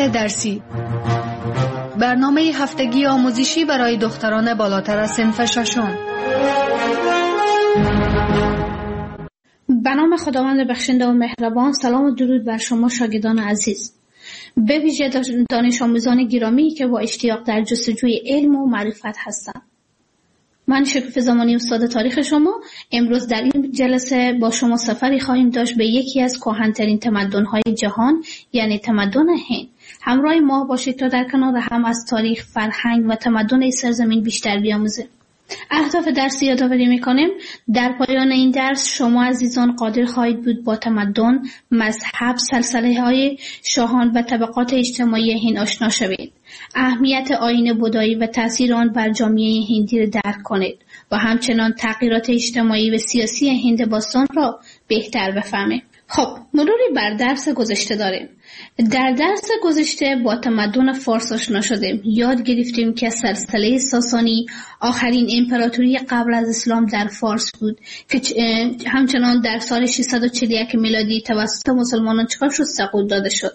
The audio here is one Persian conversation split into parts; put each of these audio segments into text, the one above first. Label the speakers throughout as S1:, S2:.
S1: درسی، برنامه هفتگی آموزشی برای دختران بالاتر از صنف ششم.
S2: به نام خداوند بخشنده و مهربان. سلام و درود بر شما شاگردان عزیز، به ویژه دانش آموزان گرامی که با اشتیاق در جستجوی علم و معرفت هستند. من شکوفه زمانی استاد تاریخ شما امروز در این جلسه با شما سفری خواهیم داشت به یکی از کهن‌ترین تمدن‌های جهان، یعنی تمدن هند. همراه ما باشید تا در کنار هم از تاریخ، فرهنگ و تمدن این سرزمین بیشتر بیاموزیم. اهداف درس یادآوری می‌کنیم. در پایان این درس شما عزیزان قادر خواهید بود با تمدن، مذهب، سلسله‌های شاهان و طبقات اجتماعی هند آشنا شوید. اهمیت آیین بودایی و تأثیر آن بر جامعه هندی را درک کنید و همچنان تغییرات اجتماعی و سیاسی هند باستان را بهتر بفهمید. خب، مروری بر درس گذشته داریم. در درس گذشته با تمدن فارس آشنا شدیم. یاد گرفتیم که سلسله ساسانی آخرین امپراتوری قبل از اسلام در فارس بود که همچنان در سال 641 میلادی توسط مسلمانان چکار شد؟ سقوط داده شد.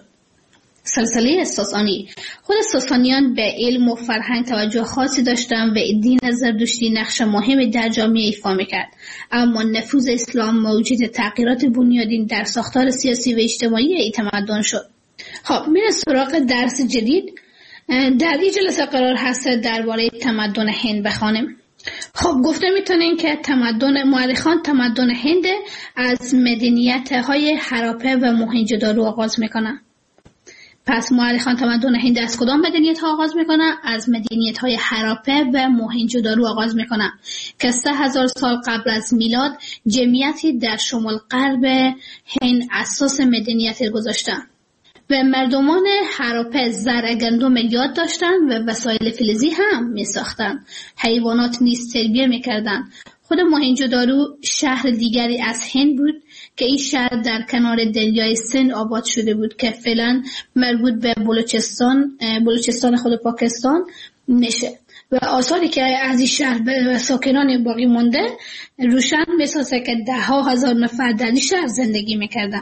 S2: سلسله ساسانی. خود ساسانیان به علم و فرهنگ توجه خاصی داشتند و دین زردشتی نقش مهمی در جامعه ایفا می‌کرد، اما نفوذ اسلام موجب تغییرات بنیادین در ساختار سیاسی و اجتماعی این تمدن شد. خب، میریم سراغ درس جدید. در این جلسه قرار هست درباره تمدن هند بخوانیم. خب، گفته میتونیم که مورخان تمدن هند از مدنیت‌های هراپه و موهنجودارو آغاز میکنن. پس مورخان تمدن هند از کدام مدنیت ها آغاز میکنن؟ از مدنیت های هراپه و موهنجودارو آغاز میکنن که 3000 سال قبل از میلاد جمعیتی در شمال غرب هند اساس مدنیت گذاشتن و مردمان هراپه زرع گندم یاد داشتن و وسایل فلزی هم میساختن. حیوانات نیز تربیه میکردن. خود موهنجودارو شهر دیگری از هند بود که این شهر در کنار دریای سند آباد شده بود که فعلا مربوط به بلوچستان خود پاکستان میشه و آثاری که از این شهر به ساکنان باقی مونده روشن میسازه که 10,000 نفر در این شهر زندگی میکردن.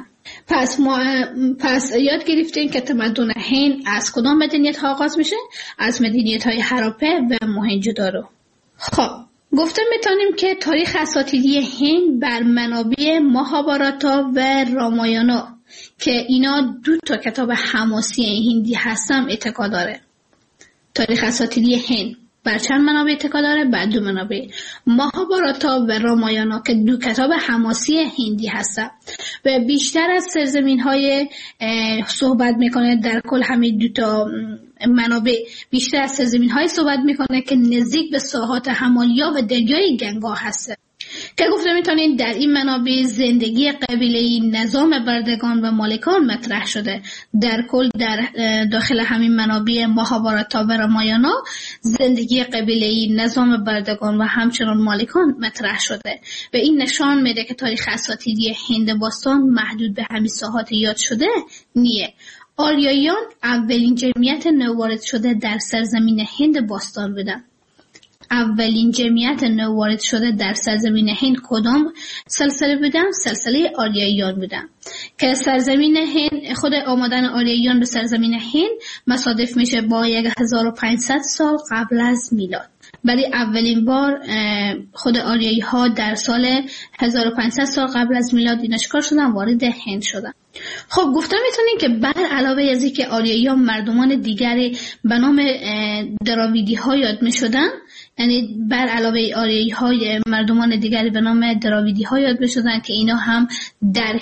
S2: پس یاد گرفتیم که تمدن هند از کدام مدنیت ها آغاز میشه؟ از مدنیت های هراپه و موهنجودارو. خب، گفته میتونیم که تاریخ اساطیری هند بر منابع ماهاباراتا و رامایانا که اینا 2 کتاب حماسی هندی هستن اتکا داره. تاریخ اساطیری هند بر چند منابع اتکا داره؟ بر 2 منابع، ماهاباراتا و رامایانا که 2 کتاب حماسی هندی هستن و بیشتر از سرزمین‌های صحبت میکنه. در کل همین 2 منابع بیشتر از سرزمین‌های صحبت میکنه که نزدیک به ساحات همالیا و دریای گنگا هست که گفته میتونین در این منابع زندگی قبیله‌ای، نظام بردگان و مالکان مطرح شده. در کل در داخل همین منابع ماهاباراتا و رامایانا زندگی قبیله‌ای، نظام بردگان و همچنان مالکان مطرح شده و این نشان میده که تاریخ اساطیری هند باستان محدود به همین ساحات یاد شده نیه. آریاییان اولین جمعیت نووارد شده در سرزمین هند باستان بودند. اولین جمعیت نووارد شده در سرزمین هند کدام سلسله بودن؟ سلسله آریاییان بودن که سرزمین هند، خود آمدن آریاییان به سرزمین هند مصادف میشه با 1500 سال قبل از میلاد. ولی اولین بار خود آریایی ها در سال 1500 سال قبل از میلاد اینا چیکار شدن؟ وارد هند شدن. خب، گفتم میتونین که بر علاوه از اینکه آریایی ها مردمان دیگری به نام دراویدی ها یاد میشدن، یعنی بر علاوه آریایی های مردمان دیگری به نام دراویدی ها یاد میشدن که اینا هم در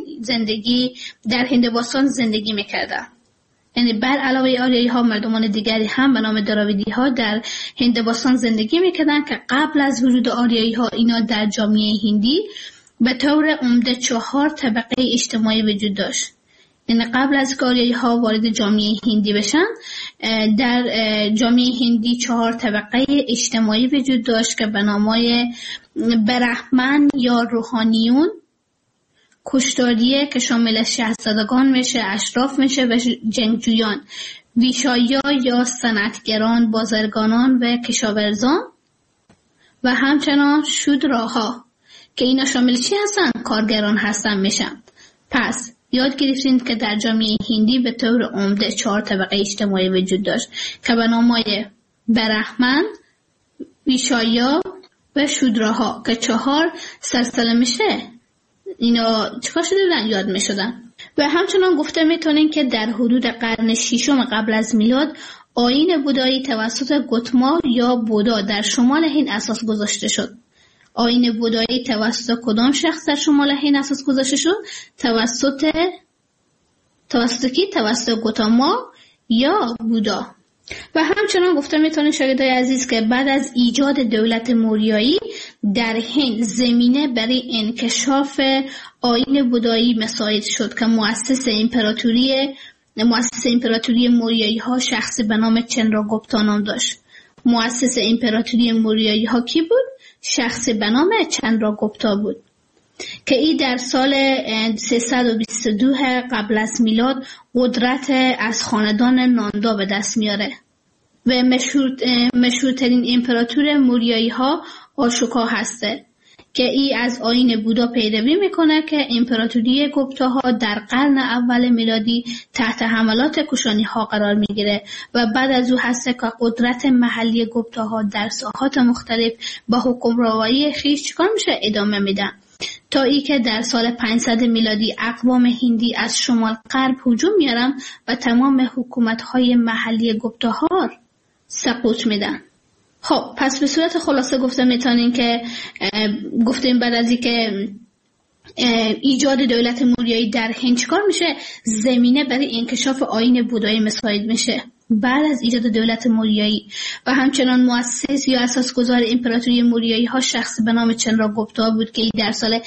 S2: هند باستان زندگی میکردن. یعنی بر علاوه آریایی ها مردمان دیگری هم به نام دراویدی ها در هند باستان زندگی میکردن که قبل از ورود آریایی ها اینا در جامعه هندی به طور عمده 4 طبقه اجتماعی وجود داشت. یعنی قبل از که آریایی ها وارد جامعه هندی بشن در جامعه هندی 4 طبقه اجتماعی وجود داشت که به نامای برهمن یا روحانیون، کشتاریه که شامل شاهزادگان میشه، اشراف میشه و جنگجویان، ویشایا یا صنعتگران، بازرگانان و کشاورزان و همچنان شودراها که اینا شامل چی هستن؟ کارگران هستن میشن. پس یاد گرفتیم که در جامعه هندی به طور عمده 4 طبقه اجتماعی وجود داشت که به نامای برهمن، ویشایا و شودراها که 4 سلسله میشه. اینا چیکار شده بودن؟ یاد میشدن. و همچنان گفته میتونیم که در حدود قرن 6 قبل از میلاد آیین بودایی توسط گوتما یا بودا در شمال هند اساس گذاشته شد. آیین بودایی توسط کدام شخص در شمال هند اساس گذاشته شد؟ توسط کی؟ توسط گوتما یا بودا. و همچنان گفته میتونیم شاگردای عزیز که بعد از ایجاد دولت موریایی در هند زمینه برای انکشاف آیین بودایی مساعد شد که مؤسس امپراتوری موریایی ها شخصی به نام چندراگوپتا نام داشت. مؤسس امپراتوری موریایی ها کی بود؟ شخصی به نام چندراگوپتا بود که این در سال 322 قبل از میلاد قدرت از خاندان ناندا به دست میاره و مشهورترین امپراتور موریایی ها آشوکا هسته که ای از آیین بودا پیروی میکنه که امپراتوری گوپتا ها در قرن اول میلادی تحت حملات کوشانی ها قرار میگیره و بعد از او هسته که قدرت محلی گوپتا ها در ساحات مختلف با حکمرانی خویش چیکار میشه؟ ادامه میدن تا ای که در سال 500 میلادی اقوام هندی از شمال غرب هجوم میارن و تمام حکومت های محلی گوپتا ها سقوط میدن. خب پس به صورت خلاصه گفته میتونیم که گفتیم بعد از اینکه ایجاد دولت موریایی در هند چیکار میشه؟ زمینه برای انکشاف آیین بودایی مساعد میشه بعد از ایجاد دولت موریایی. و همچنان مؤسس یا اساسگذار امپراتوری موریایی ها شخص به نام چندراگوپتا بود که در سال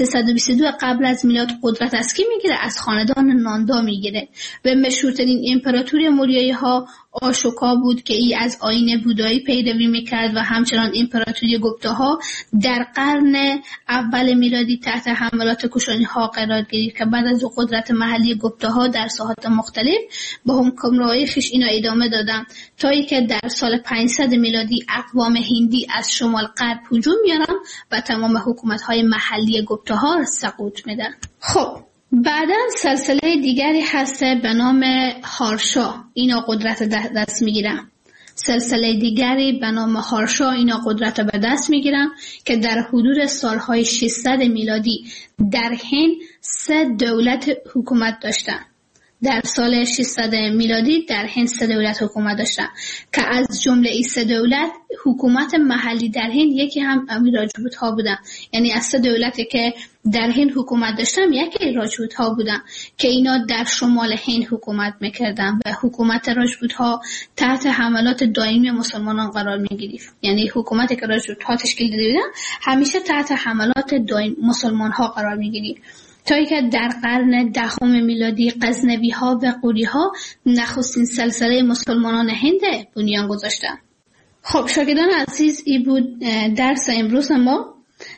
S2: 322 قبل از میلاد قدرت از کی میگیره؟ از خاندان ناندا میگیره. و مشهورترین امپراتوری موریایی ها آشوکا بود که ای از آیین بودایی پیروی میکرد و همچنان امپراتوری گوپتا ها در قرن اول میلادی تحت حملات کوشانی ها قرار گرفت که بعد از قدرت محلی گوپتا ها در ساحات مختلف با حکمرانی خویش اینا ادامه دادن تا ای که در سال 500 میلادی اقوام هندی از شمال غرب هجوم میارن و تمام حکومت های محلی گوپتا ها سقوط میدن. خب بعدا سلسله دیگری هسته به نام هارشا، اینا قدرت دست میگیرن. سلسله دیگری به نام هارشا اینا قدرت به دست میگیرن که در حدود سالهای 600 میلادی در هند 3 دولت حکومت داشتن. در سال 600 میلادی در هند 3 دولت حکومت داشتن که از جمله این 3 دولت حکومت محلی در هند یکی هم راجپوت ها بودن. یعنی از 3 دولتی که در هند حکومت داشتن یکی راجپوت ها بودن که اینا در شمال هند حکومت میکردن و حکومت راجپوت ها تحت حملات دائمی مسلمانان قرار میگرفت. یعنی حکومتی که راجپوت ها تشکیل داده بودن همیشه تحت حملات دائمی مسلمان ها قرار میگرفت تا اینکه در قرن 10 میلادی غزنوی ها و غوری ها نخستین سلسله مسلمانان هند بنیان گذاشتند. خب شاگردان عزیز این بود درس امروز ما.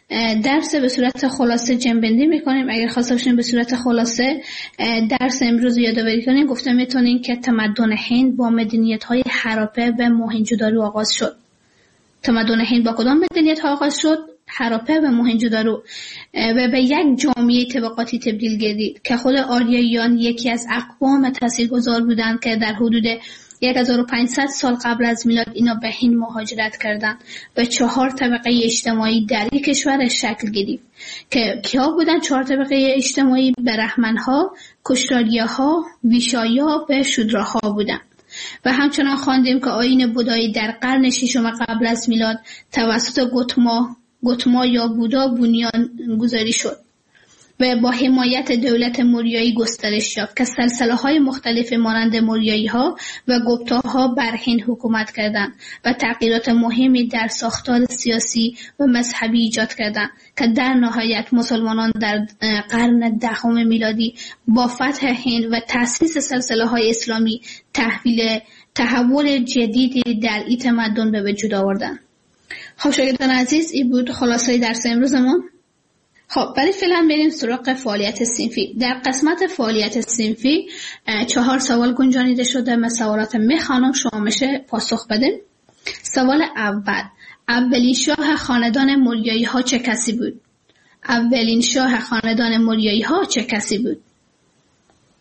S2: درس به صورت خلاصه جنبندی میکنیم. اگر خواسته باشین به صورت خلاصه درس امروز یادآوری کنیم، گفته میتونیم که تمدن هند با مدنیت های هراپه و موهنجودارو آغاز شد. تمدن هند با کدام مدنیت ها آغاز شد؟ هراپه و موهنجودارو و به یک جامعه طبقاتی تبدیل گردید که خود آریاییان یکی از اقوام تاثیرگذار بودند که در حدود 1500 سال قبل از میلاد اینا به هند مهاجرت کردند و 4 طبقه اجتماعی در یک کشور شکل گرفت که کیا بودن 4 طبقه اجتماعی؟ برهمنها، کشتاریاها، ویشایا و شودراها بودند. و همچنان خواندیم که آیین بودایی در قرن 6 قبل از میلاد توسط گوتما یا بودا بنیان گذاری شد و با حمایت دولت موریایی گسترش یافت که سلسله های مختلف مانند موریایی ها و گوپتا ها بر هند حکومت کردند و تغییرات مهمی در ساختار سیاسی و مذهبی ایجاد کردند که در نهایت مسلمانان در قرن 10 میلادی با فتح هند و تأسیس سلسله های اسلامی تحول جدیدی در این تمدن به وجود آوردند. خب شاگردان عزیز این بود خلاصه درس امروزمون. خب برای فعلا بریم سراغ فعالیت صنفی. در قسمت فعالیت صنفی 4 سوال گنجانیده شده. من سوالات میخوانم شما میشه پاسخ بدین. سوال اول: اولین شاه خاندان موریایی ها چه کسی بود؟ اولین شاه خاندان موریایی ها چه کسی بود؟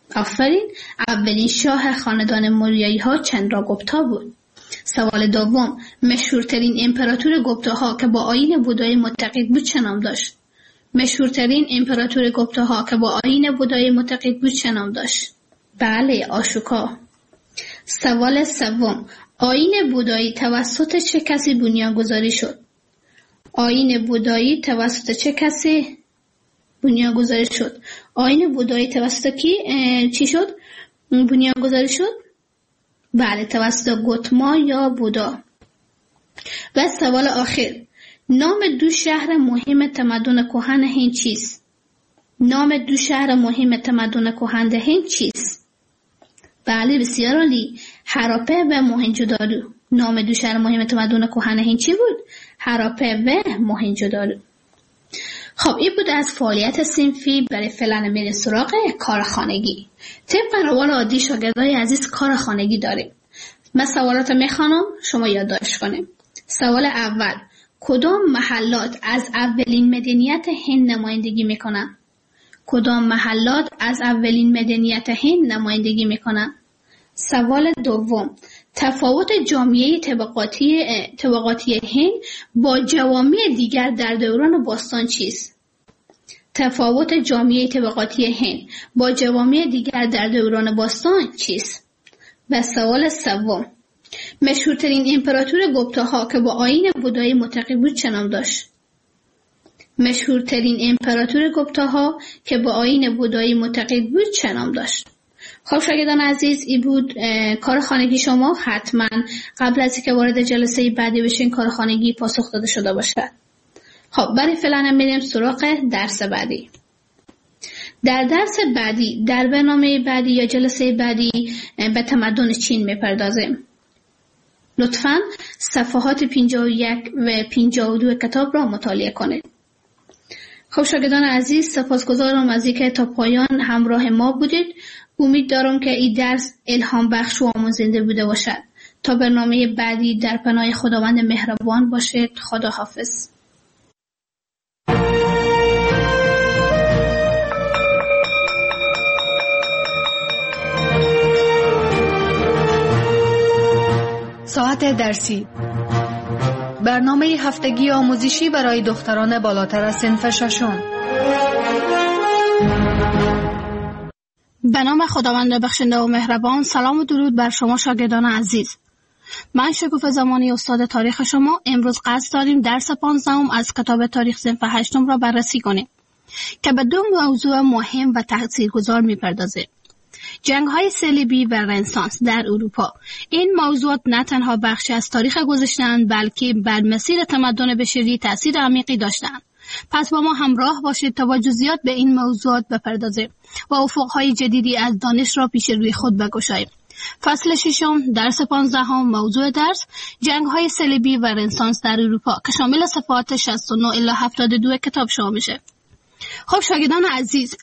S2: آفرین. اولین شاه خاندان موریایی ها چندراگوپتا بود. سوال دوم، مشهورترین امپراتور گوپتاها که با آیین بودایی معتقد بود چه نام داشت؟ مشهورترین امپراتور گوپتاها که با آیین بودایی معتقد بود چه نام داشت؟ بله، آشوکا. سوال سوم، آیین بودایی توسط چه کسی بنیانگذاری شد؟ آیین بودایی توسط چه کسی بنیانگذاری شد؟ آیین بودایی توسط کی چی شد؟ بنیانگذاری شد؟ بله، توسط گوتما یا بودا. و سوال آخر، نام دو شهر مهم تمدن کهن هند چیست؟ نام دو شهر مهم تمدن کهن هند چیست؟ بله، بسیار عالی، هراپه و موهنجودارو. نام دو شهر مهم تمدن کهن هند چی بود؟ هراپه و موهنجودارو. خب این بود از فعالیت صنفی. برای فعلا میریم سراغ کار خانگی. طبق روال عادی شاگردای عزیز کار خانگی داریم. من سوالات میخوانم، شما یادداشت کنیم. سوال اول، کدام محلات از اولین مدنیت هند نمایندگی میکنن؟ کدام محلات از اولین مدنیت هند نمایندگی میکنن؟ سوال دوم، تفاوت جامعه طبقاتی هند با جوامع دیگر در دوران باستان چیست؟ تفاوت جامعه طبقاتی هند با جوامع دیگر در دوران باستان چیست؟ و سوال سوم، مشهورترین امپراتور گوپتاها که با آیین بودایی معتقد بود چه نام داشت؟ مشهورترین امپراتور گوپتاها که با آیین بودایی معتقد بود چه نام داشت؟ خب شاگردان عزیز، این بود کار خانگی شما. حتما قبل از اینکه وارد جلسه بعدی بشین کار خانگی پاسخ داده شده باشد. خب برای فعلا میریم سراغ درس بعدی. در درس بعدی، در برنامه بعدی یا جلسه بعدی به تمدن چین میپردازیم. لطفاً صفحات 51 و 52 کتاب را مطالعه کنید. خب شاگردان عزیز، سپاسگزارم از اینکه تا پایان همراه ما بودید. امید دارم که این درس الهام بخش و آموزنده بوده باشد. تا برنامه بعدی در پناه خداوند مهربان باشید. خدا حافظ.
S1: ساعت درسی، برنامه هفتگی آموزشی برای دختران بالاتر از صنف ششم.
S2: به نام خداوند بخشنده و مهربان. سلام و درود بر شما شاگردان عزیز. من شکوفه زمانی استاد تاریخ شما. امروز قصد داریم درس 15 از کتاب تاریخ صنف 8 را بررسی کنیم که به دو موضوع مهم و تاثیرگذار می‌پردازه: جنگ‌های صلیبی و رنسانس در اروپا. این موضوعات نه تنها بخشی از تاریخ گذشته‌اند، بلکه بر مسیر تمدن بشری تأثیر عمیقی داشتند. پس با ما همراه باشید تا با جزئیات به این موضوعات بپردازیم و افق‌های جدیدی از دانش را پیش روی خود بگشاییم. فصل 6 درس 15 موضوع درس جنگ‌های صلیبی و رنسانس در اروپا که شامل صفحات 69 الی 72 کتاب شما میشه. خب شاگردان عزیز،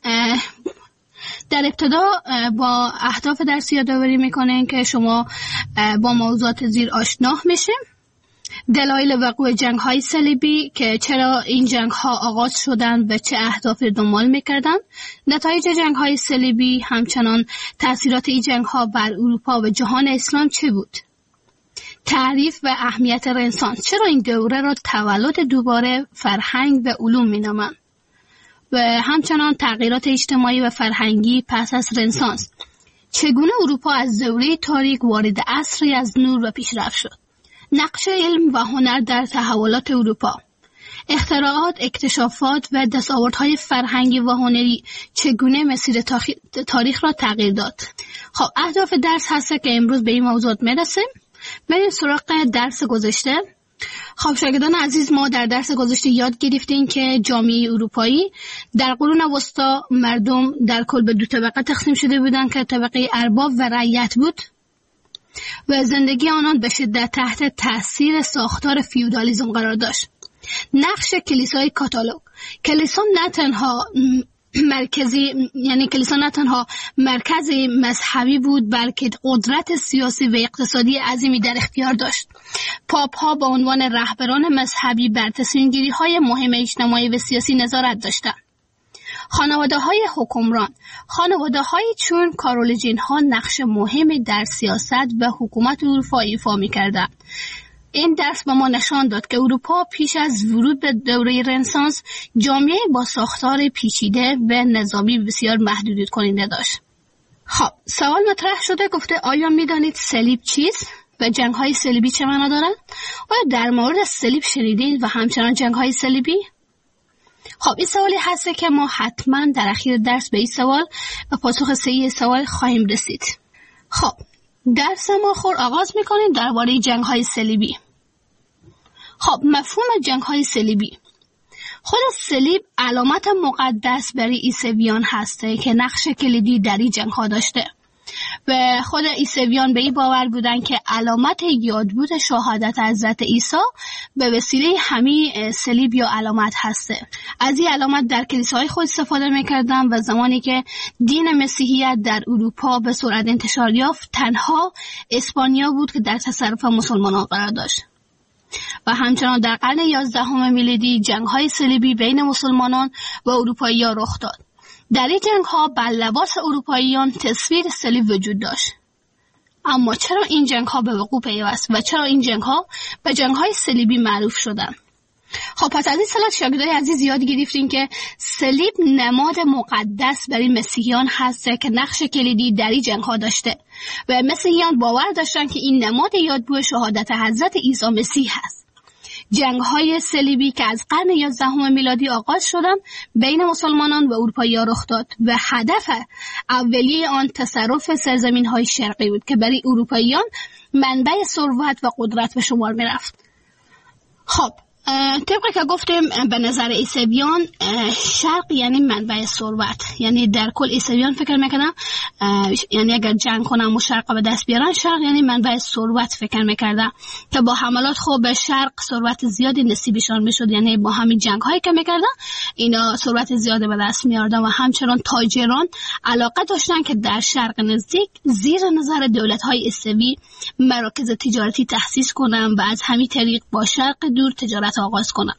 S2: در ابتدا با اهداف درسی یادآوری میکنین که شما با موضوعات زیر آشنا میشه. دلایل وقوع جنگ‌های صلیبی که چرا این جنگ‌ها آغاز شدند و چه اهداف دنبال می‌کردند، نتایج جنگ‌های صلیبی، همچنان تأثیرات این جنگ‌ها بر اروپا و جهان اسلام چه بود، تعریف و اهمیت رنسانس، چرا این دوره را تولد دوباره فرهنگ و علوم می‌نامند، و همچنان تغییرات اجتماعی و فرهنگی پس از رنسانس، چگونه اروپا از دوره تاریک وارد عصری از نور و پیشرفت شد، نقش علم و هنر در تحولات اروپا، اختراعات، اکتشافات و دستاوردهای فرهنگی و هنری چگونه مسیر تاریخ را تغییر داد. خب اهداف درس هست که امروز به این موضوعات میرسیم. بریم سراغ درس گذشته. خب شاگردان عزیز، ما در درس گذشته یاد گرفتیم که جامعه اروپایی در قرون وسطا مردم در کل به دو طبقه تقسیم شده بودند که طبقه ارباب و رعیت بود و زندگی آنان به شدت تحت تأثیر ساختار فیودالیسم قرار داشت. نقش کلیسای کاتولیک، کلیسا نه تنها مرکزی مذهبی بود، بلکه قدرت سیاسی و اقتصادی عظیمی در اختیار داشت. پاپ ها به عنوان رهبران مذهبی بر تصمیم گیری های مهم اجتماعی و سیاسی نظارت داشتند. خانواده‌های حکمران، خانواده‌هایی چون کارولینجی‌ها نقش مهمی در سیاست و حکومت اروپا ایفا می‌کردند. این درس به ما نشان داد که اروپا پیش از ورود به دوره رنسانس جامعه با ساختار پیچیده و نظامی بسیار محدودیت کننده داشت. خب سوال مطرح شده، گفته آیا می‌دانید صلیب چیست و جنگ‌های صلیبی چه معنا دارند؟ آیا در مورد صلیب شنیدید و همچنان جنگ‌های صلیبی؟ خب این سوالی هست که ما حتما در اخیر درس به این سوال و پاسخ صحیح سوال خواهیم رسید. خب درس ما آغاز می‌کنیم درباره جنگ‌های صلیبی. خب مفهوم جنگ‌های صلیبی، خود صلیب علامت مقدس برای عیسویان هسته که نقش کلیدی در این جنگ‌ها داشته و خود عیسویان به این باور بودن که علامت یادبود شهادت حضرت عیسی به وسیله همین صلیب یا علامت هسته. از این علامت در کلیساهای خود استفاده می‌کردن و زمانی که دین مسیحیت در اروپا به سرعت انتشار یافت، تنها اسپانیا بود که در تصرف مسلمانان قرار داشت. و همچنان در قرن 11 میلادی جنگ‌های صلیبی بین مسلمانان و اروپایی‌ها رخ داد. در این جنگ‌ها بر لباس اروپاییان تصویر صلیب وجود داشت. اما چرا این جنگ‌ها به وقوع پیوست و چرا این جنگ‌ها به جنگ‌های صلیبی معروف شدند؟ خب پس از این سلات شاگردای عزیز یاد گرفتیم که صلیب نماد مقدس برای مسیحیان هست که نقش کلیدی در این جنگ‌ها داشته و مسیحیان باور داشتن که این نماد یادبود شهادت حضرت عیسی مسیح است. جنگ‌های صلیبی که از قرن 11 میلادی آغاز شدند بین مسلمانان و اروپایی‌ها رخ داد و هدف اولیه آن تصرف سرزمین‌های شرقی بود که برای اروپاییان منبع ثروت و قدرت به شمار می‌رفت. خب طبقی که گفتیم به نظر عیسویان شرق یعنی منبع ثروت، یعنی در کل عیسویان فکر میکنم یعنی اگر جنگ کنم و شرق به دست بیارن، شرق یعنی منبع ثروت فکر میکردن که با حملات خوب به شرق ثروت زیادی نصیبشان میشد، یعنی با همین جنگ هایی که میکردن اینا ثروت زیادی به دست میاردن و همچنان تاجران علاقه داشتن که در شرق نزدیک زیر نظر دولت های عیسوی مراکز تجارتی تأسیس کنن و از همین طریق با شرق دور تجارت آغاز کنم.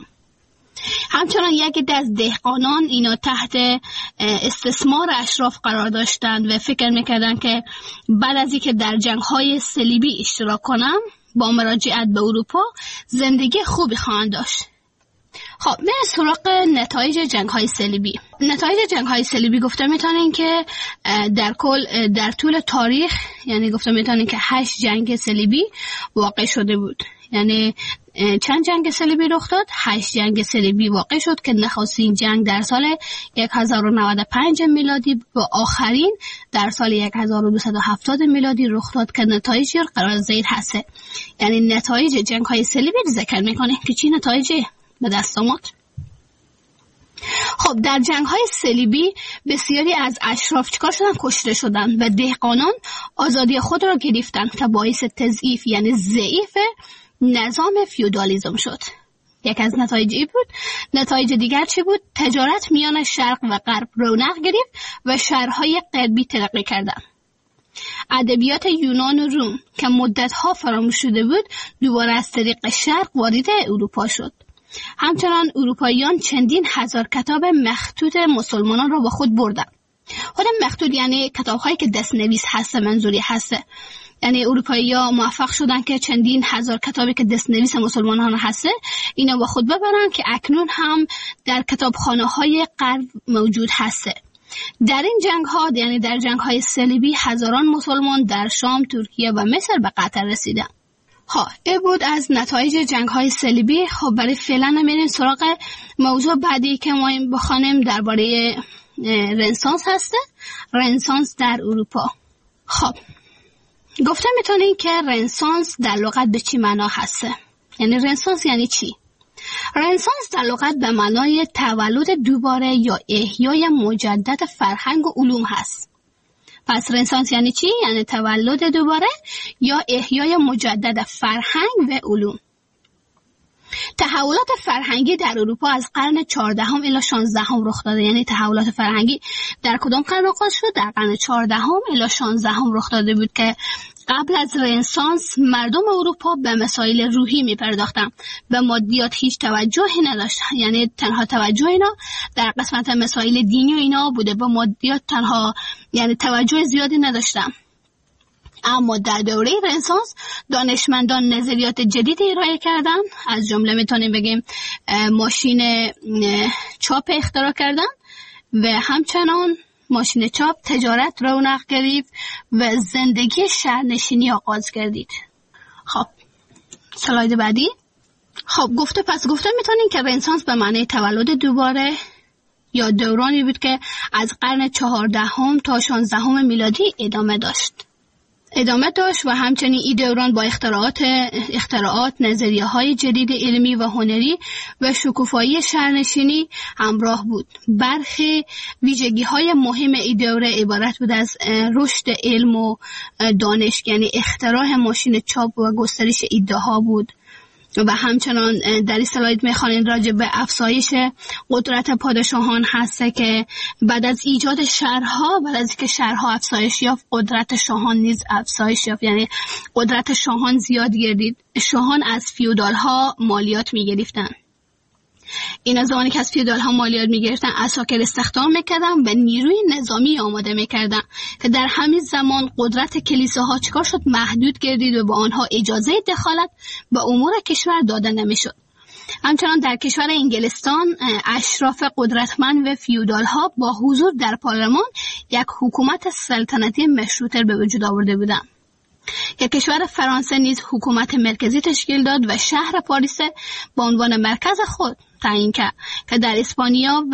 S2: همچنان یک عده از دهقانان اینا تحت استثمار اشراف قرار داشتند و فکر میکردن که بعد از اینکه در جنگ‌های صلیبی اشتراک کنم با مراجعت به اروپا زندگی خوبی خواهند داشت. خب به سراغ نتایج جنگ‌های صلیبی. نتایج جنگ‌های صلیبی گفته میتونن که در کل در طول تاریخ یعنی گفته میتونن که 8 جنگ صلیبی واقع شده بود. یعنی چند جنگ صلیبی رخ داد؟ 8 جنگ صلیبی واقع شد که نخستین جنگ در سال 1095 میلادی و آخرین در سال 1270 میلادی رخ داد که نتایج قرار زیر هسته. یعنی نتایج جنگ‌های صلیبی ذکر میکنه که چی نتایجی به دست آمد. خب در جنگ‌های صلیبی بسیاری از اشراف چیکار شدن؟ کشته شدن و دهقانان آزادی خود را گرفتن که باعث تضعیف یعنی ضعیف نظام فیودالیسم شد. یک از نتایج ای بود. نتایج دیگر چی بود؟ تجارت میان شرق و غرب رونق گرفت و شهرهای غربی ترقی کردند. ادبیات یونان و روم که مدت‌ها فراموش شده بود دوباره از طریق شرق وارد اروپا شد. همچنان اروپاییان چندین هزار کتاب مخطوط مسلمانان را با خود بردند. خود مخطوط یعنی کتاب‌هایی که دست‌نویس هست، منظوری هست. یعنی اروپایی‌ها موفق شدن که چندین هزار کتابی که دست‌نویس مسلمانان هست اینا با خود ببرن که اکنون هم در کتابخانه‌های غرب موجود هست. در این جنگ‌ها یعنی در جنگ‌های صلیبی هزاران مسلمان در شام، ترکیه و مصر به قتل رسیدند. این بود از نتایج جنگ‌های صلیبی. خب برای فعلا میریم سراغ موضوع بعدی که ما بخوانیم درباره رنسانس هست. رنسانس در اروپا. خب گفته میتونین که رنسانس در لغت به چی معنا هسته؟ یعنی رنسانس یعنی چی؟ رنسانس در لغت به معنای تولد دوباره یا احیای مجدد فرهنگ و علوم هست. پس رنسانس یعنی چی؟ یعنی تولد دوباره یا احیای مجدد فرهنگ و علوم. تحولات فرهنگی در اروپا از قرن 14 الی 16 رخ داده. یعنی تحولات فرهنگی در کدام قرن آغاز شد؟ در قرن 14 الی 16 رخ داده بود که
S3: قبل از رنسانس مردم اروپا به مسائل روحی می پرداختن، به مادیات هیچ توجهی نداشتن، یعنی تنها توجه اینا در قسمت مسائل دینی و اینا بوده، به مادیات تنها یعنی توجه زیادی نداشتن. اما در دوره رنسانس دانشمندان نظریات جدیدی ارائه کردن، از جمله میتونیم بگیم ماشین چاپ اختراع کردن و همچنان ماشین چاپ تجارت رونق گرفت و زندگی شهرنشینی آغاز گردید. خب سلاید بعدی. خب گفته میتونیم که رنسانس به معنی تولد دوباره یا دورانی بود که از قرن 14 تا 16 میلادی ادامه داشت و همچنین این دوران با اختراعات نظریه‌های جدید علمی و هنری و شکوفایی شهرنشینی همراه بود. برخی ویژگی‌های مهم این دوره عبارت بود از رشد علم و دانش، یعنی اختراع ماشین چاپ و گسترش ایده‌ها بود و همچنان در این سلاید می‌خوانید راجع به افزایش قدرت پادشاهان هست که بعد از ایجاد شهرها، بعد از اینکه شهرها افزایش یافت، قدرت شاهان نیز افزایش یافت، یعنی قدرت شاهان زیاد گردید. شاهان از فیودال‌ها مالیات می‌گرفتند. این زمانی که از فیودال‌ها مالیات می‌گرفتن عساکر استخدام می‌کردن و نیروی نظامی آماده می‌کردن که در همین زمان قدرت کلیساها چکار شد؟ محدود گردید و به آنها اجازه دخالت به امور کشور داده نمی‌شد. همچنان در کشور انگلستان اشراف قدرتمند و فیودال‌ها با حضور در پارلمان یک حکومت سلطنتی مشروطه به وجود آورده بودند. که کشور فرانسه نیز حکومت مرکزی تشکیل داد و شهر پاریس به عنوان مرکز خود تعیین کرد که در اسپانیا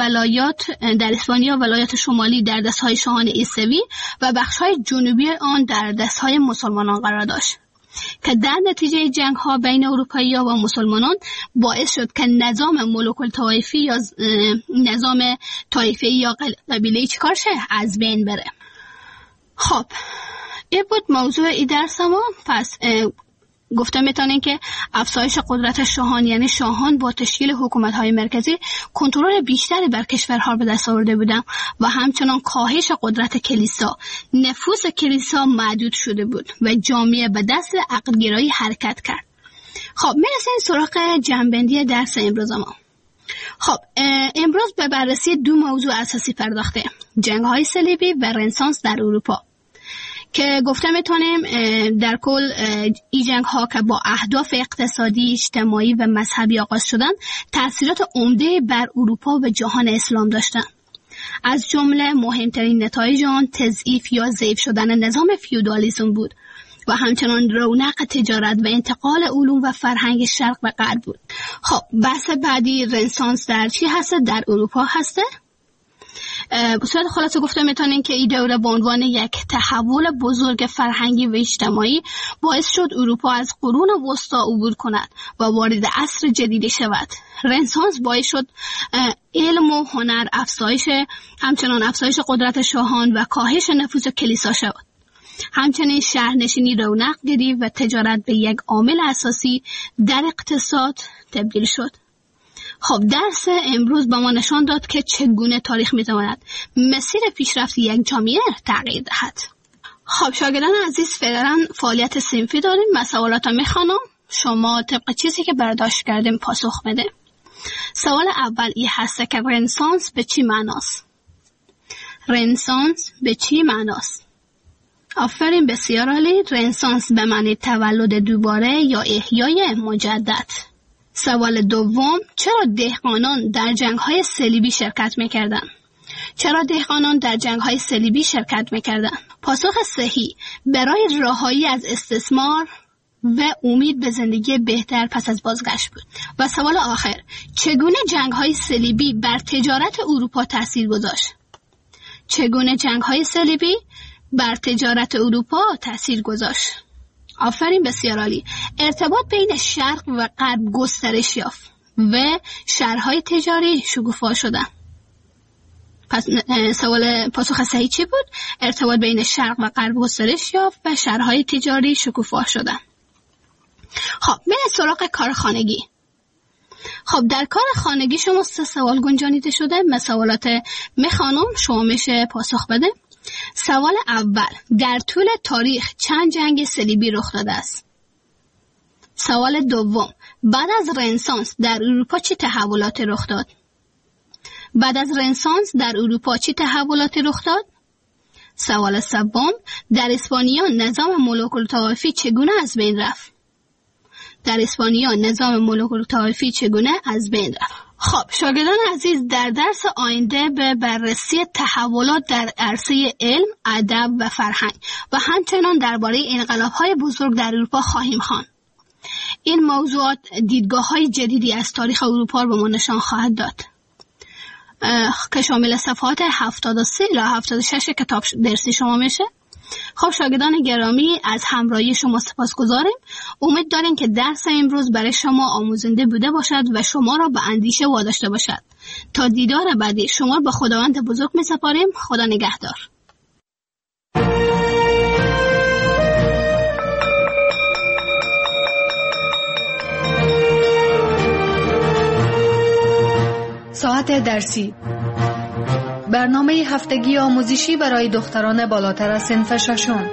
S3: ولایات شمالی در دستهای شاهان عیسوی و بخش‌های جنوبی آن در دستهای مسلمانان قرار داشت که در نتیجه جنگ‌ها بین اروپایی‌ها و مسلمانان باعث شد که نظام ملوک الطوایفی یا نظام طایفه‌ای یا قبیله‌ای چیکار شه؟ از بین بره. خب این بود موضوع این درس ما. پس گفته میتونین که افزایش قدرت شاهان، یعنی شاهان با تشکیل حکومت‌های مرکزی کنترل بیشتری بر کشورها به دست آورده بودند و همچنان کاهش قدرت کلیسا، نفوذ کلیسا محدود شده بود و جامعه به دست عقل‌گرایی حرکت کرد. خب میرسیم سراغ جنبندی درس امروز ما. خب امروز به بررسی دو موضوع اساسی پرداخته: جنگ‌های صلیبی و رنسانس در اروپا، که گفته میتونیم در کل این جنگ ها که با اهداف اقتصادی، اجتماعی و مذهبی آغاز شدن تأثیرات عمده بر اروپا و جهان اسلام داشتند. از جمله مهمترین نتایج آن تضعیف یا ضعیف شدن نظام فیودالیسم بود و همچنان رونق تجارت و انتقال علوم و فرهنگ شرق و غرب بود. خب بحث بعدی رنسانس در چی هست؟ در اروپا هسته. به صورت خلاصه گفته میتونین که این دوره به عنوان یک تحول بزرگ فرهنگی و اجتماعی باعث شد اروپا از قرون وسطا عبور کند و وارد عصر جدیدی شود. رنسانس باعث شد علم و هنر همچنان افزایش قدرت شاهان و کاهش نفوذ کلیسا شود. همچنین شهرنشینی رونق گرفت و تجارت به یک عامل اساسی در اقتصاد تبدیل شد. خب درس امروز به ما نشان داد که چگونه تاریخ میتواند مسیر پیشرفت یک جامعه تغییر دهد. خب شاگردان عزیز، فعلا فعالیت صنفی داریم. من سوالات میخوانم، شما طبق چیزی که برداشت کردیم پاسخ بده. سوال اول این هست که رنسانس به چی معناست؟ رنسانس به چی معناست؟ آفرین، بسیار عالی. رنسانس به معنی تولد دوباره یا احیای مجدد. سوال دوم، چرا دهقانان در جنگ‌های صلیبی شرکت می‌کردند؟ پاسخ صحیح، برای رهایی از استثمار و امید به زندگی بهتر پس از بازگشت بود. و سوال آخر، چگونه جنگ‌های صلیبی بر تجارت اروپا تأثیر گذاشت؟ آفرین، بسیار عالی. ارتباط بین شرق و غرب گسترش یافت و شهرهای تجاری شکوفا شدند. پس پاسخ صحیح چی بود؟ ارتباط بین شرق و غرب گسترش یافت و شهرهای تجاری شکوفا شدند. خب میریم سراغ کار خانگی. خب در کار خانگی شما 3 سوال گنجانیده شده. من سوالات میخوانم، شما میشه پاسخ بده. سوال اول، در طول تاریخ چند جنگ صلیبی رخ داده است؟ سوال دوم، بعد از رنسانس در اروپا چه تحولاتی رخ داد؟ بعد از رنسانس در اروپا چه تحولاتی رخ داد؟ سوال سوم، در اسپانیا نظام ملوک الطوایفی چگونه از بین رفت؟ در اسپانیا نظام ملوک الطوایفی چگونه از بین رفت؟ خب شاگردان عزیز، در درس آینده به بررسی تحولات در عرصه علم، ادب و فرهنگ و همچنان درباره انقلاب‌های بزرگ در اروپا خواهیم خواند. این موضوعات دیدگاه‌های جدیدی از تاریخ اروپا را به ما نشان خواهد داد که شامل صفحات 73 الی 76 کتاب درسی شما میشه. خب شاگردان گرامی، از همراهی شما سپاسگزاریم. امید داریم که درس امروز برای شما آموزنده بوده باشد و شما را به اندیشه واداشته باشد. تا دیدار بعدی شما به خداوند بزرگ می‌سپاریم. خدا نگهدار.
S1: ساعت درسی، برنامه هفتگی آموزشی برای دختران بالاتر از صنف ششم.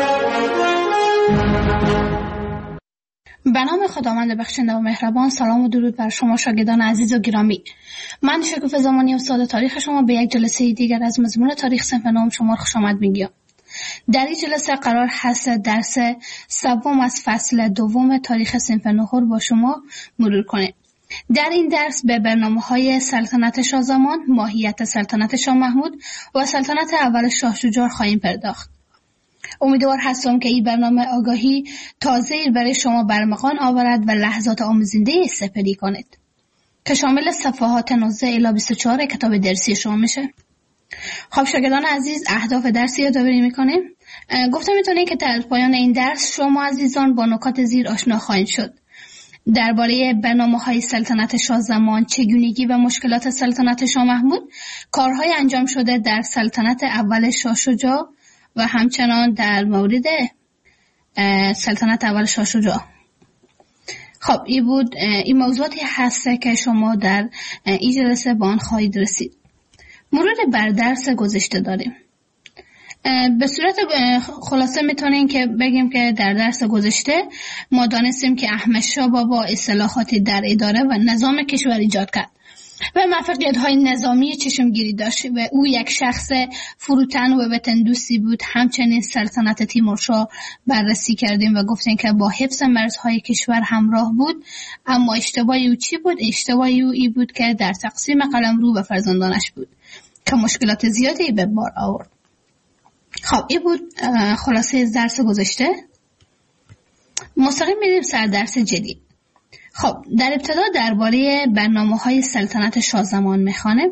S2: به نام خداوند بخشنده و مهربان، سلام و درود بر شما شاگردان عزیز و گرامی. من شکوفه زمانی استاد تاریخ شما به یک جلسه دیگر از مضمون تاریخ صنف نهم شما خوش آمد میگم. در این جلسه قرار هست درس سوم از فصل دوم تاریخ صنف نهم با شما مرور کنیم. در این درس به برنامه‌های سلطنت شاه زمان، ماهیت سلطنت شاه محمود و سلطنت اول شاه شجاع خواهیم پرداخت. امیدوار هستم که این برنامه آگاهی تازه‌ای برای شما برمغان آورد و لحظات آموزنده سپری کنید که شامل صفحات 19 الی 24 کتاب درسی شما میشه. خب شاگردان عزیز، اهداف درسی یادآوری می‌کنیم. گفتم میتونید که در پایان این درس شما عزیزان با نکات زیر آشنا خواهید شد. درباره برنامه‌های سلطنت شاه زمان، چگونگی و مشکلات سلطنت شاه محمود، کارهای انجام شده در سلطنت اول شاه شجاع و همچنان در مورد سلطنت اول شاه شجاع. خب این موضوعاتی هست که شما در این جلسه با آن خواهید رسید. مرور بر درس گذشته داریم. به صورت خلاصه میتونیم که بگیم که در درس گذشته ما دانستیم که احمد شاه بابا اصلاحاتی در اداره و نظام کشور ایجاد کرد و موفقیت‌های نظامی چشمگیری داشت و او یک شخص فروتن و وطن‌دوستی بود. همچنین سلطنت تیمورشاه بررسی کردیم و گفتیم که با حفظ مرزهای کشور همراه بود، اما اشتباهی او چی بود؟ اشتباهی او این بود که در تقسیم قلمرو به فرزندانش بود که مشکلات زیادی به بار آورد. خب این بود خلاصه از درس گذشته. مستقیم میریم سر درس جدید. خب در ابتدا درباره برنامه‌های سلطنت شاه زمان میخوانیم.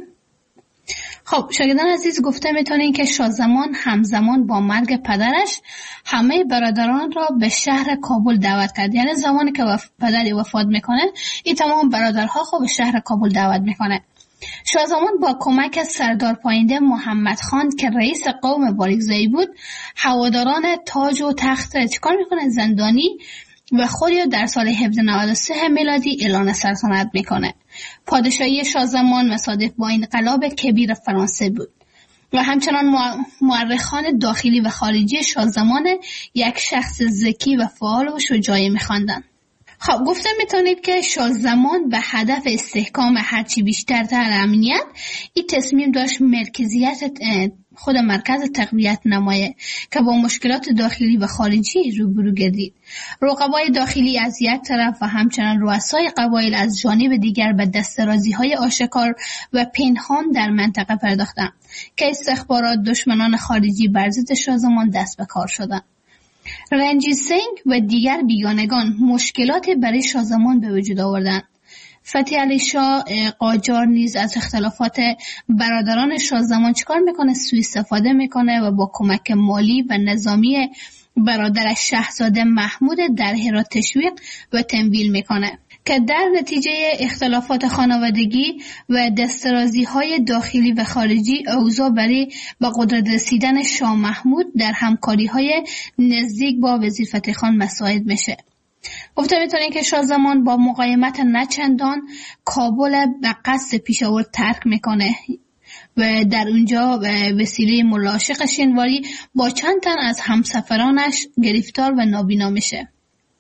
S2: خب شاگردان عزیز، گفته میتونین که شاه زمان همزمان با مرگ پدرش همه برادران را به شهر کابل دعوت کرد. یعنی زمانی که پدری وفات میکنه، این تمام برادرها خب به شهر کابل دعوت میکنه. شاه زمان با کمک سردار پاینده محمد خان که رئیس قوم باریکزایی بود، هواداران تاج و تخت چیکار میکنه؟ زندانی و خودی در سال 1793 میلادی اعلان سلطنت میکنه. پادشاهی شاه زمان مصادف با انقلاب کبیر فرانسه بود و همچنان مورخان داخلی و خارجی شاه زمان یک شخص ذکی و فعال و شجاعی میخواندند. خب گفته میتونید که شاه زمان به هدف استحکام هرچی بیشتر در امنیت، این تصمیم داشت مرکزیت خود مرکز تقویت نمایه که با مشکلات داخلی و خارجی روبرو گردید. رقبای داخلی از یک طرف و همچنان رؤسای قبایل از جانب دیگر به دسترازی‌های آشکار و پنهان در منطقه پرداختند که استخبارات دشمنان خارجی بر ضد شاه زمان دست به کار شدند. رنجیت سنگ و دیگر بیگانگان مشکلات برای شاه زمان به وجود آوردند. فتح علی شاه قاجار نیز از اختلافات برادران شاه زمان چیکار میکنه؟ سوء استفاده میکنه و با کمک مالی و نظامی برادرش شاهزاده محمود در هرات تشویق و تمویل میکنه که در نتیجه اختلافات خانوادگی و دسترازی‌های داخلی و خارجی اوضاع برای به قدرت رسیدن شاه محمود در همکاری‌های نزدیک با وزیر فتح خان مساعد میشه. گفته میتونیم که شاه زمان با مقاومت نچندان کابل به قصد پیشاور ترک میکنه و در اونجا به وسیله ملا عاشق شینواری با چند تن از همسفرانش گرفتار و نابینا میشه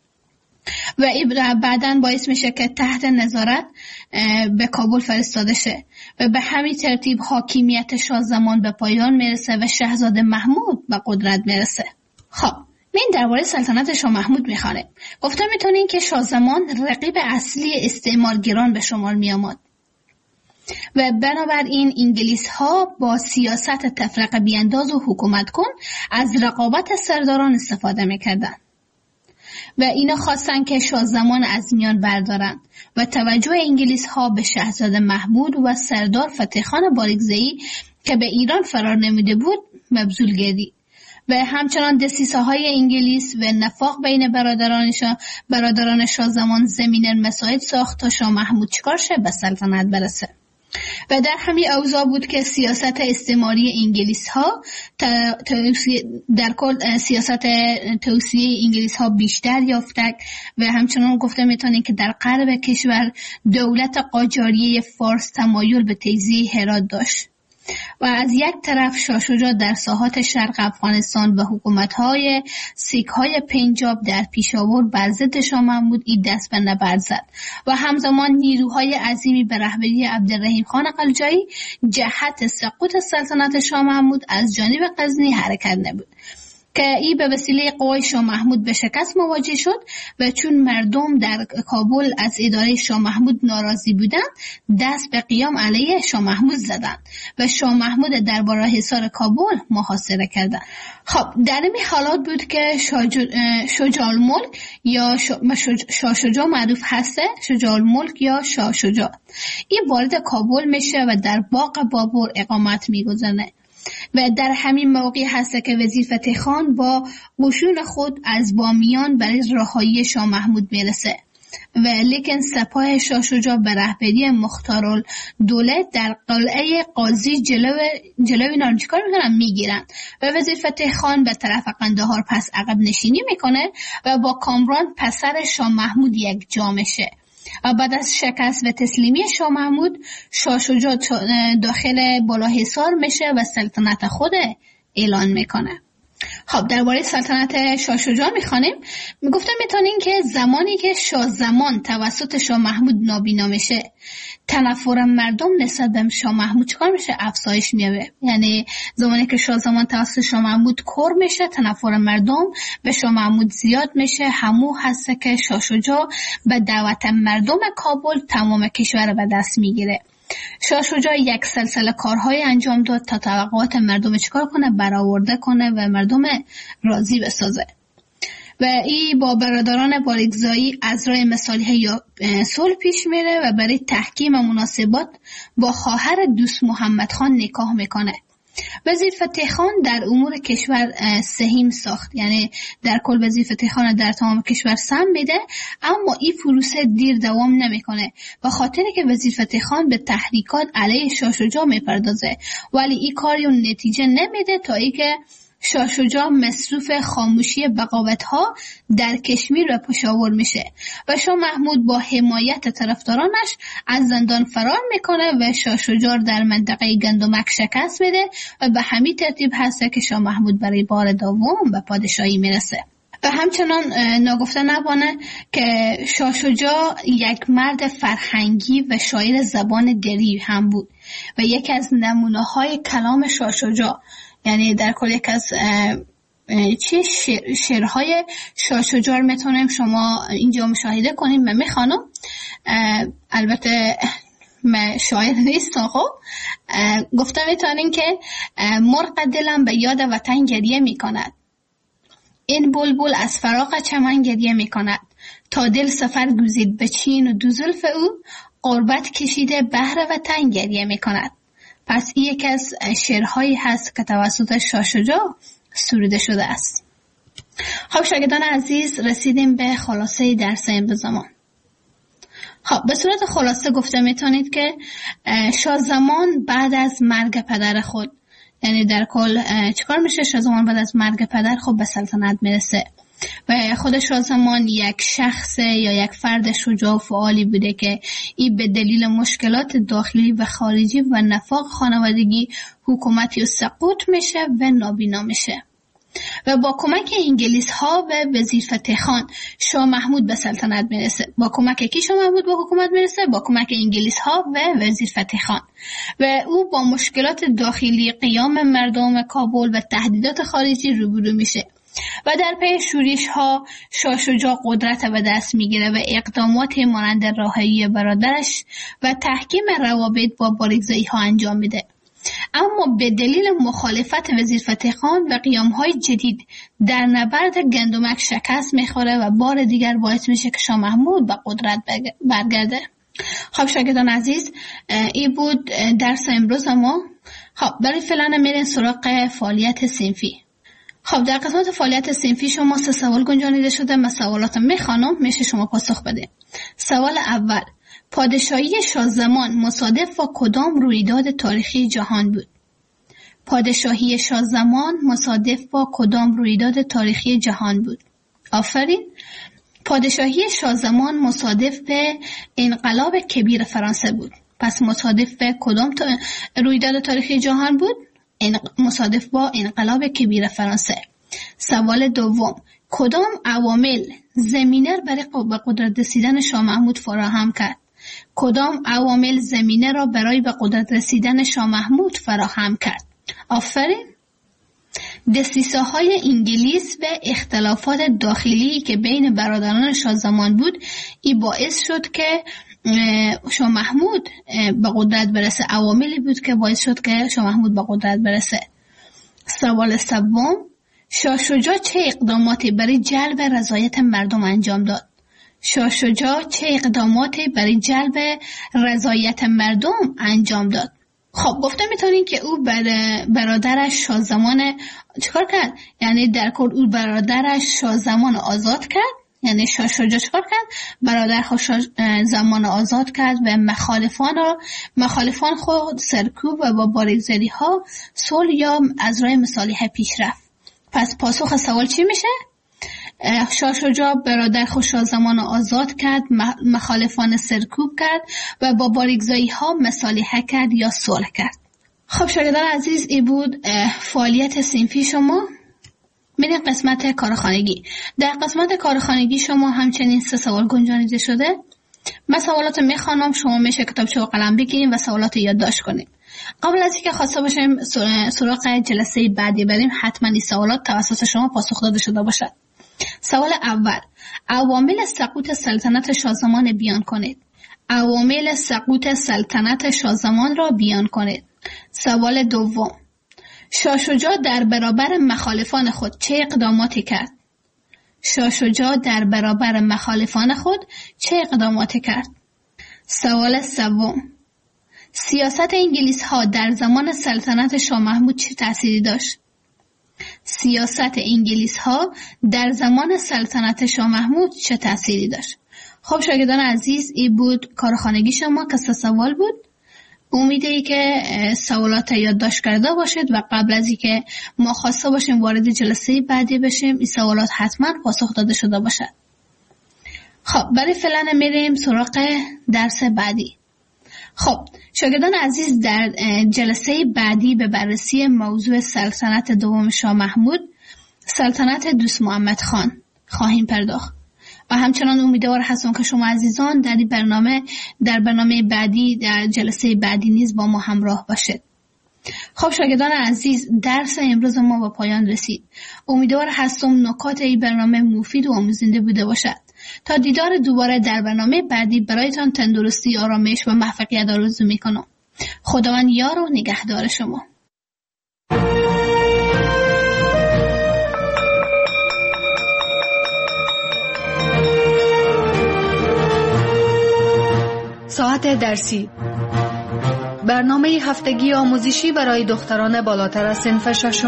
S2: و بعداً باعث میشه که تحت نظارت به کابل فرستاده شه و به همین ترتیب حاکمیت شاه زمان به پایان میرسه و شاهزاده محمود به قدرت میرسه. خب این درباره سلطنت شاه محمود میخوانه. گفته میتونین که شاه زمان رقیب اصلی استعمارگران به شمار میامد و بنابراین انگلیس ها با سیاست تفرقه بیانداز و حکومت کن از رقابت سرداران استفاده میکردن و اینا خواستن که شاه زمان از میان بردارن و توجه انگلیس ها به شاهزاده محمود و سردار فتح خان بارکزئی که به ایران فرار نموده بود مبذول گردید و همچنان دسیسه های انگلیس و نفاق بین برادران شاه زمان زمینه مساعد ساخت تا شاه محمود چیکار شه به سلطنت برسه و در همین اوضاع بود که سیاست استعماری انگلیس ها در کل سیاست توسعه انگلیس ها بیشتر یافته و همچنان گفته میتونیم که در غرب کشور دولت قاجاریه فارس تمایل به تجزیه هرات داشت و از یک طرف شاه شجاع در ساحات شرق افغانستان و حکومت‌های سیک‌های پنجاب در پیشاور بر ضد شاه محمود دست به نبرد زد و همزمان نیروهای عظیمی به رهبری عبدالرحیم خان قلجایی جهت سقوط سلطنت شاه محمود از جانب غزنی حرکت نمود که این به وسیله قوای شاه محمود به شکست مواجه شد و چون مردم در کابل از اداره شاه محمود ناراضی بودند دست به قیام علیه شاه محمود زدند و شاه محمود درباره حصار کابل محاصره کردند. خب در این حالات بود که شجاع الملک یا شاه شجاع معروف هسته، شجاع الملک یا شاه شجاع، این وارد کابل میشه و در باغ بابر اقامت میگذاره و در همین موقع هست که وزیر فتح خان با قشون خود از بامیان برای رهایی شاه محمود میرسه و لیکن سپاه شاه شجاع به رهبری مختارالدوله در قلعه قاضی جلوی اینا رو چیکار میکنن؟ میگیرن و وزیر فتح خان به طرف قندهار پس عقب نشینی میکنه و با کامران پسر شاه محمود یک جا میشه و بعد از شکست و تسلیمی شاه محمود شاه شجاع داخل بالاحصار میشه و سلطنت خود اعلان میکنه. خب درباره سلطنت شاه شجاع میخوانیم. میگفتم میتونین که زمانی که شاه زمان توسط شاه محمود نابینا میشه تنفر مردم نسبت به شاه محمود چکار میشه؟ افزایش میابه. یعنی زمانی که شاه زمان توسط شاه محمود کور میشه تنفر مردم به شاه محمود زیاد میشه. همو هسته که شاه شجاع به دعوت مردم کابل تمام کشور به دست میگیره. شاه شجاع یک سلسله کارهای انجام داد تا توقعات مردم چیکار کنه؟ برآورده کنه و مردم راضی بسازه و این با برادران بارکزایی از راه مصالحه یا صلح پیش میره و برای تحکیم مناسبات با خواهر دوست محمد خان نکاح میکنه. وزیر فتح خان در امور کشور سهیم ساخت، یعنی در کل وزیر فتح خان در تمام کشور سهم میده، اما این پروسه دیر دوام نمیکنه و خاطر که وزیر فتح خان به تحریکات علیه شاه شجاع میپردازه ولی این کاری نتیجه نمیده تا اینکه شاه شجاع مصروف خاموشی بغاوت‌ها در کشمیر و پشاور میشه و شاه محمود با حمایت طرفدارانش از زندان فرار میکنه و شاه شجاع در منطقه گندمک شکست میده و به همین ترتیب هسته که شاه محمود برای بار دوم به پادشاهی میرسه. و همچنان ناگفته نبانه که شاه شجاع یک مرد فرهنگی و شاعر زبان دری هم بود و یکی از نمونه‌های کلام شاه شجاع، یعنی در کل یک از شعرهای شاه شجاع میتونیم شما اینجا مشاهده کنیم. من میخوانم، البته من شاعر نیستم. خب گفته میتونیم که مرغ دلم به یاد وطن گریه میکند، این بلبل از فراق چمن گریه میکند، تا دل سفر گزید به چین و دو زلف او، غربت کشیده بهر وطن گریه میکند. پس این یکی از شعرهایی هست که توسط شاه شجاع سروده شده است. خب شاگردان عزیز، رسیدیم به خلاصه درس امروز زمان. خب به صورت خلاصه گفته میتونید که شاه زمان بعد از مرگ پدر خود، یعنی در کل چیکار میشه؟ شاه زمان بعد از مرگ پدر خود به سلطنت میرسه
S3: و خود شاهزمان یک شخص یا یک فرد شجاع و فعالی بوده که این به دلیل مشکلات داخلی و خارجی و نفاق خانوادگی حکومتی و سقوط میشه و نابینا میشه و با کمک انگلیس ها و وزیر فتح خان شاه محمود به سلطنت میرسه. با کمک کی شاه محمود به حکومت میرسه؟ با کمک انگلیس ها و وزیر فتح خان و او با مشکلات داخلی قیام مردم کابل و تهدیدات خارجی روبرو میشه و در پی شورش ها شاه شجاع قدرت به دست میگیره و اقدامات مانند رهایی برادرش و تحکیم روابط با بارگزایی ها انجام میده. اما به دلیل مخالفت وزیر فتح خان و قیام‌های جدید در نبرد گندمک شکست میخوره و بار دیگر باعث میشه که شاه محمود به قدرت برگرده. خب شاگردان عزیز، این بود درس امروز ما. خب برای فعلا میریم سراغ فعالیت صنفی. خب در قسمت فعالیت صنفی شما 3 سوال گنجانیده شده. من سوالات میخوانم، میشه شما پاسخ بده. سوال اول: پادشاهی شاهزمان مصادف با کدام رویداد تاریخی جهان بود؟ پادشاهی شاهزمان مصادف با کدام رویداد تاریخی جهان بود؟ آفرین. پادشاهی شاهزمان مصادف به انقلاب کبیر فرانسه بود. پس مصادف به کدام رویداد تاریخی جهان بود؟ مصادف با انقلاب کبیر فرانسه. سوال دوم: کدام عوامل زمینه برای به قدرت رسیدن شاه محمود فراهم کرد؟ کدام عوامل زمینه را برای به قدرت رسیدن شاه محمود فراهم کرد؟ آفرین. دسیسه های انگلیس و اختلافات داخلی که بین برادران شاهزمان بود، این باعث شد که شاه محمود به قدرت برسه. عواملی بود که باعث شد که شاه محمود به قدرت برسه. سوال سوم: شاه شجاع چه اقداماتی برای جلب رضایت مردم انجام داد؟ شاه شجاع چه اقداماتی برای جلب رضایت مردم انجام داد؟ خب گفته میتونین که او برادرش شاهزمان چیکار کرد؟ یعنی در کل او برادرش شاهزمان آزاد کرد. یعنی شاه شجاع چیکار کرد؟ برادر شاهزمان آزاد کرد و مخالفان خود سرکوب و با بارگزاری ها صلح یا از راه مصالحه پیش رفت. پس پاسخ سوال چی میشه؟ شاه شجاع برادر خود شاهزمان آزاد کرد، مخالفان سرکوب کرد و با بارگزایی ها مصالحه کرد یا صلح کرد. خب شاگردان عزیز، این بود فعالیت صنفی شما. میریم قسمت کارخانگی. در قسمت کارخانگی شما همچنین 3 سوال گنجانیده شده. من سوالات میخوانم، شما میشه کتابچه و قلم بگیریم و سوالات یادداشت کنیم. قبل از اینکه خواسته باشیم سراغ جلسه بعدی بریم، حتما این سوالات توسط شما پاسخ داده شده باشد. سوال اول: عوامل سقوط سلطنت شاهزمان بیان کنید. عوامل سقوط سلطنت شاهزمان را بیان کنید. سوال دوم: شاه شجاع در برابر مخالفان خود چه اقداماتی کرد؟ شاه شجاع در برابر مخالفان خود چه اقداماتی کرد؟ سوال سوم: سیاست انگلیس ها در زمان سلطنت شاه محمود چه تأثیری داشت؟ سیاست انگلیس ها در زمان سلطنت شاه محمود چه تأثیری داشت؟ خب شاگردان عزیز، این بود کارخانگی شما که 3 سوال بود. امیده که سوالات یادداشت کرده باشید و قبل از اینکه ما خواسته باشیم وارد جلسه بعدی بشیم، این سوالات حتما پاسخ داده شده باشد. خب برای فعلا میریم سراغ درس بعدی. خب شاگردان عزیز، در جلسه بعدی به بررسی موضوع سلطنت دوم شاه محمود، سلطنت دوست محمد خان خواهیم پرداخت و همچنان امیدوار هستم که شما عزیزان در برنامه بعدی، در جلسه بعدی نیز با ما همراه باشید. خب شاگردان عزیز، درس امروز ما به پایان رسید. امیدوار هستم نکات این برنامه مفید و آموزنده بوده باشد. تا دیدار دوباره در برنامه بعدی، برایتان تندرستی، آرامش و موفقیت آرزو میکنم. خداوند یار و نگهدار شما.
S1: ساعت درسی، برنامه هفتگی آموزشی برای دختران بالاتر از صنف 6.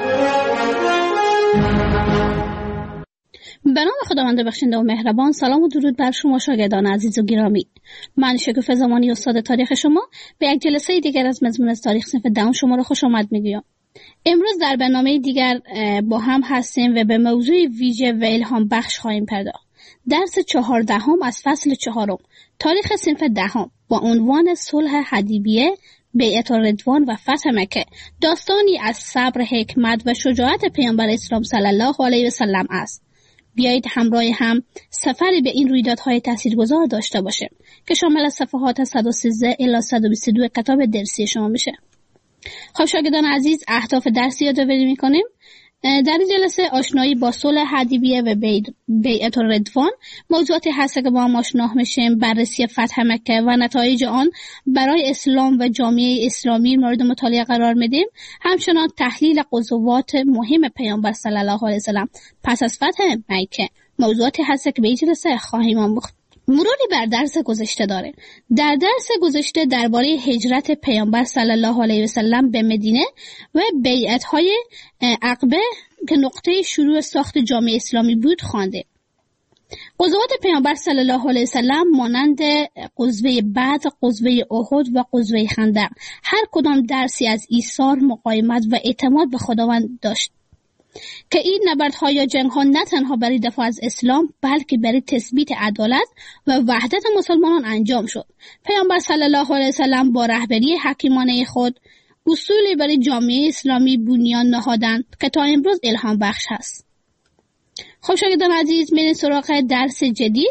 S2: به نام خداوند بخشنده و مهربان. سلام و درود بر شما شاگردان عزیز و گرامی. من شکوفه زمانی، استاد تاریخ شما، به یک جلسه دیگر از مضمون از تاریخ صنف 10 شما را خوش آمد میگویم. امروز در برنامه دیگر با هم هستیم و به موضوع ویژه و الهام بخش خواهیم پرداخت. درس 14 از فصل 4 تاریخ صنف 10 با عنوان صلح حدیبیه، بیعت الرضوان و فتح مکه، داستانی از صبر، حکمت و شجاعت پیامبر اسلام صلی الله علیه و سلم است. بیایید همراه هم سفری به این رویدادهای تاثیرگذار داشته باشیم که شامل صفحات 113 الی 122 کتاب درسی شما میشه. خب شاگردان عزیز، اهداف درسی یادآوری میکنیم. در این جلسه آشنایی با صلح حدیبیه و بیعت الرضوان موضوعاتی هست که با هم آشنا میشیم. بررسی فتح مکه و نتایج آن برای اسلام و جامعه اسلامی مورد مطالعه قرار میدیم. همچنان تحلیل غزوات مهم پیامبر صلی الله علیه و سلم پس از فتح مکه موضوعاتی هست که به این جلسه خواهیم آموخت. مروری بر درس گذشته داره. در درس گذشته درباره هجرت پیامبر صلی الله علیه و سلم به مدینه و بیعت‌های عقبه که نقطه شروع ساخت جامعه اسلامی بود خوانده. غزوات پیامبر صلی الله علیه و سلم مانند غزوه بدر، غزوه احد و غزوه خندق هر کدام درسی از ایثار، مقاومت و اعتماد به خداوند داشت که این نبردها یا جنگ‌ها نه تنها برای دفاع از اسلام بلکه برای تثبیت عدالت و وحدت مسلمانان انجام شد. پیامبر صلی الله علیه و سلم با رهبری حکیمانه خود اصولی برای جامعه اسلامی بنیان نهادند که تا امروز الهام بخش هست. خب شاگردان عزیز، میریم سراغ درس جدید،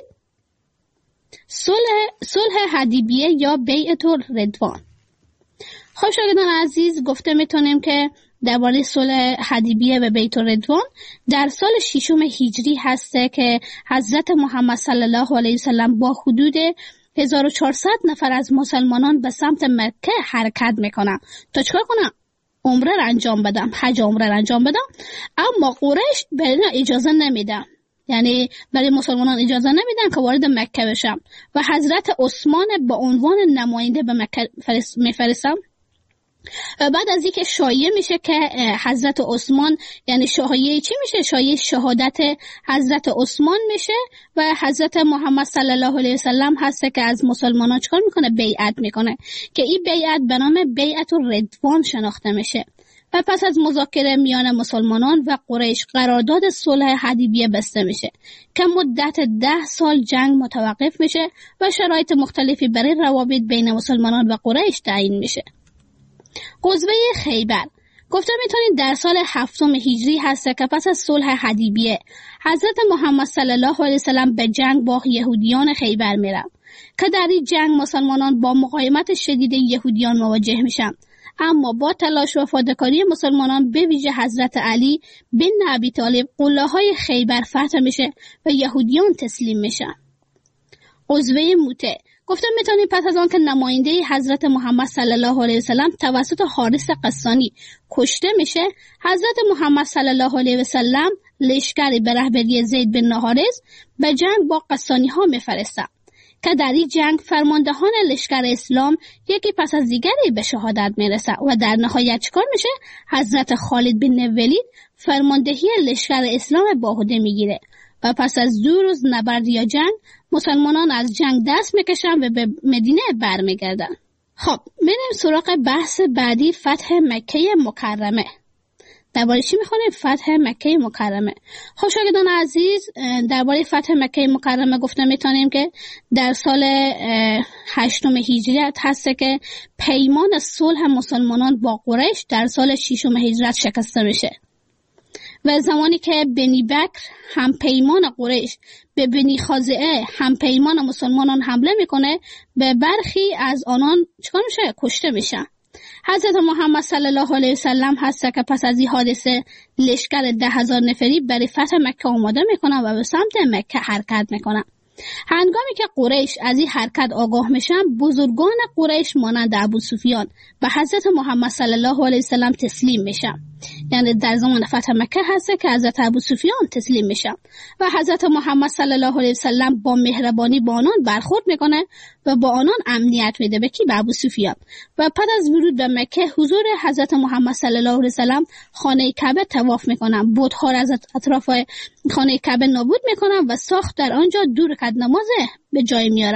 S2: صلح حدیبیه یا بیعت الرضوان. خب شاگردان عزیز، گفته میتونیم که درباره صلح حدیبیه و بیعت الرضوان در سال 6 هجری هسته که حضرت محمد صلی الله علیه و سلم با حدود 1400 نفر از مسلمانان به سمت مکه حرکت میکنن تا چکار کنن؟ عمره را انجام بدم، حج عمره را انجام بدم. اما قریش به اینا اجازه نمیدن، یعنی برای مسلمانان اجازه نمیدن که وارد مکه بشن و حضرت عثمان با عنوان نماینده به مکه میفرستن. و بعد از اینکه شایعه میشه که حضرت عثمان، یعنی شایعه چی میشه؟ شایعه شهادت حضرت عثمان میشه و حضرت محمد صلی الله علیه و سلم هست که از مسلمانان چکار میکنه؟ بیعت میکنه که این بیعت به نام بیعت الرضوان شناخته میشه. و پس از مذاکره میان مسلمانان و قریش قرارداد صلح حدیبیه بسته میشه که مدت 10 سال جنگ متوقف میشه و شرایط مختلفی برای روابط بین مسلمانان و قریش تعیین میشه. غزوه خیبر گفته میتونید در سال 7 هجری هست که پس از صلح حدیبیه حضرت محمد صلی الله علیه و سلم به جنگ با یهودیان خیبر میرن که در این جنگ مسلمانان با مقاومت شدید یهودیان مواجه میشن. اما با تلاش و فداکاری مسلمانان به ویژه حضرت علی بن ابی طالب قله‌های خیبر فتح میشه و یهودیان تسلیم میشن. غزوه موته گفتم میتونید پس از آن که نماینده حضرت محمد صلی الله علیه و سلم توسط حارث قسانی کشته میشه، حضرت محمد صلی الله علیه و سلم لشکری به رهبری زید بن حارث به جنگ با قسانی ها میفرستن که در این جنگ فرماندهان لشکر اسلام یکی پس از دیگری به شهادت میرسه و در نهایت چیکار میشه؟ حضرت خالد بن ولید فرماندهی لشکر اسلام با عهده میگیره و پس از 2 روز نبرد یا جنگ مسلمانان از جنگ دست میکشن و به مدینه برمیگردن. خب میریم سراغ بحث بعدی، فتح مکه مکرمه. درباره چی میخونیم؟ فتح مکه مکرمه. خب شاگردان عزیز، درباره فتح مکه مکرمه گفته میتونیم که در سال 8 هجری هست که پیمان صلح مسلمانان با قریش در سال 6 هجری شکسته میشه و زمانی که بنی بکر هم پیمان قریش به بنی خازعه هم پیمان مسلمانان حمله میکنه، به برخی از آنان چکار میشه؟ کشته میشن. حضرت محمد صلی الله علیه و سلم هست که پس از این حادثه لشکر 10,000 نفری برای فتح مکه آماده میکنن و به سمت مکه حرکت میکنن. هنگامی که قریش از این حرکت آگاه میشن، بزرگان قریش مانند ابوسفیان و حضرت محمد صلی الله علیه و سلم تسلیم میشن. یعنی در زمان فتح مکه هست که حضرت ابوسفیان تسلیم میشن و حضرت محمد صلی الله علیه و سلم با مهربانی با آنان برخورد میکنه و با آنان امنیت میده. به کی؟ به ابوسفیان. و پس از ورود به مکه حضور حضرت محمد صلی الله علیه و سلم خانه کعبه طواف میکنن، بت‌ها را از اطراف خانه کعبه نابود میکنن و ساخت در آنجا 2 رکعت نماز به جای میارن.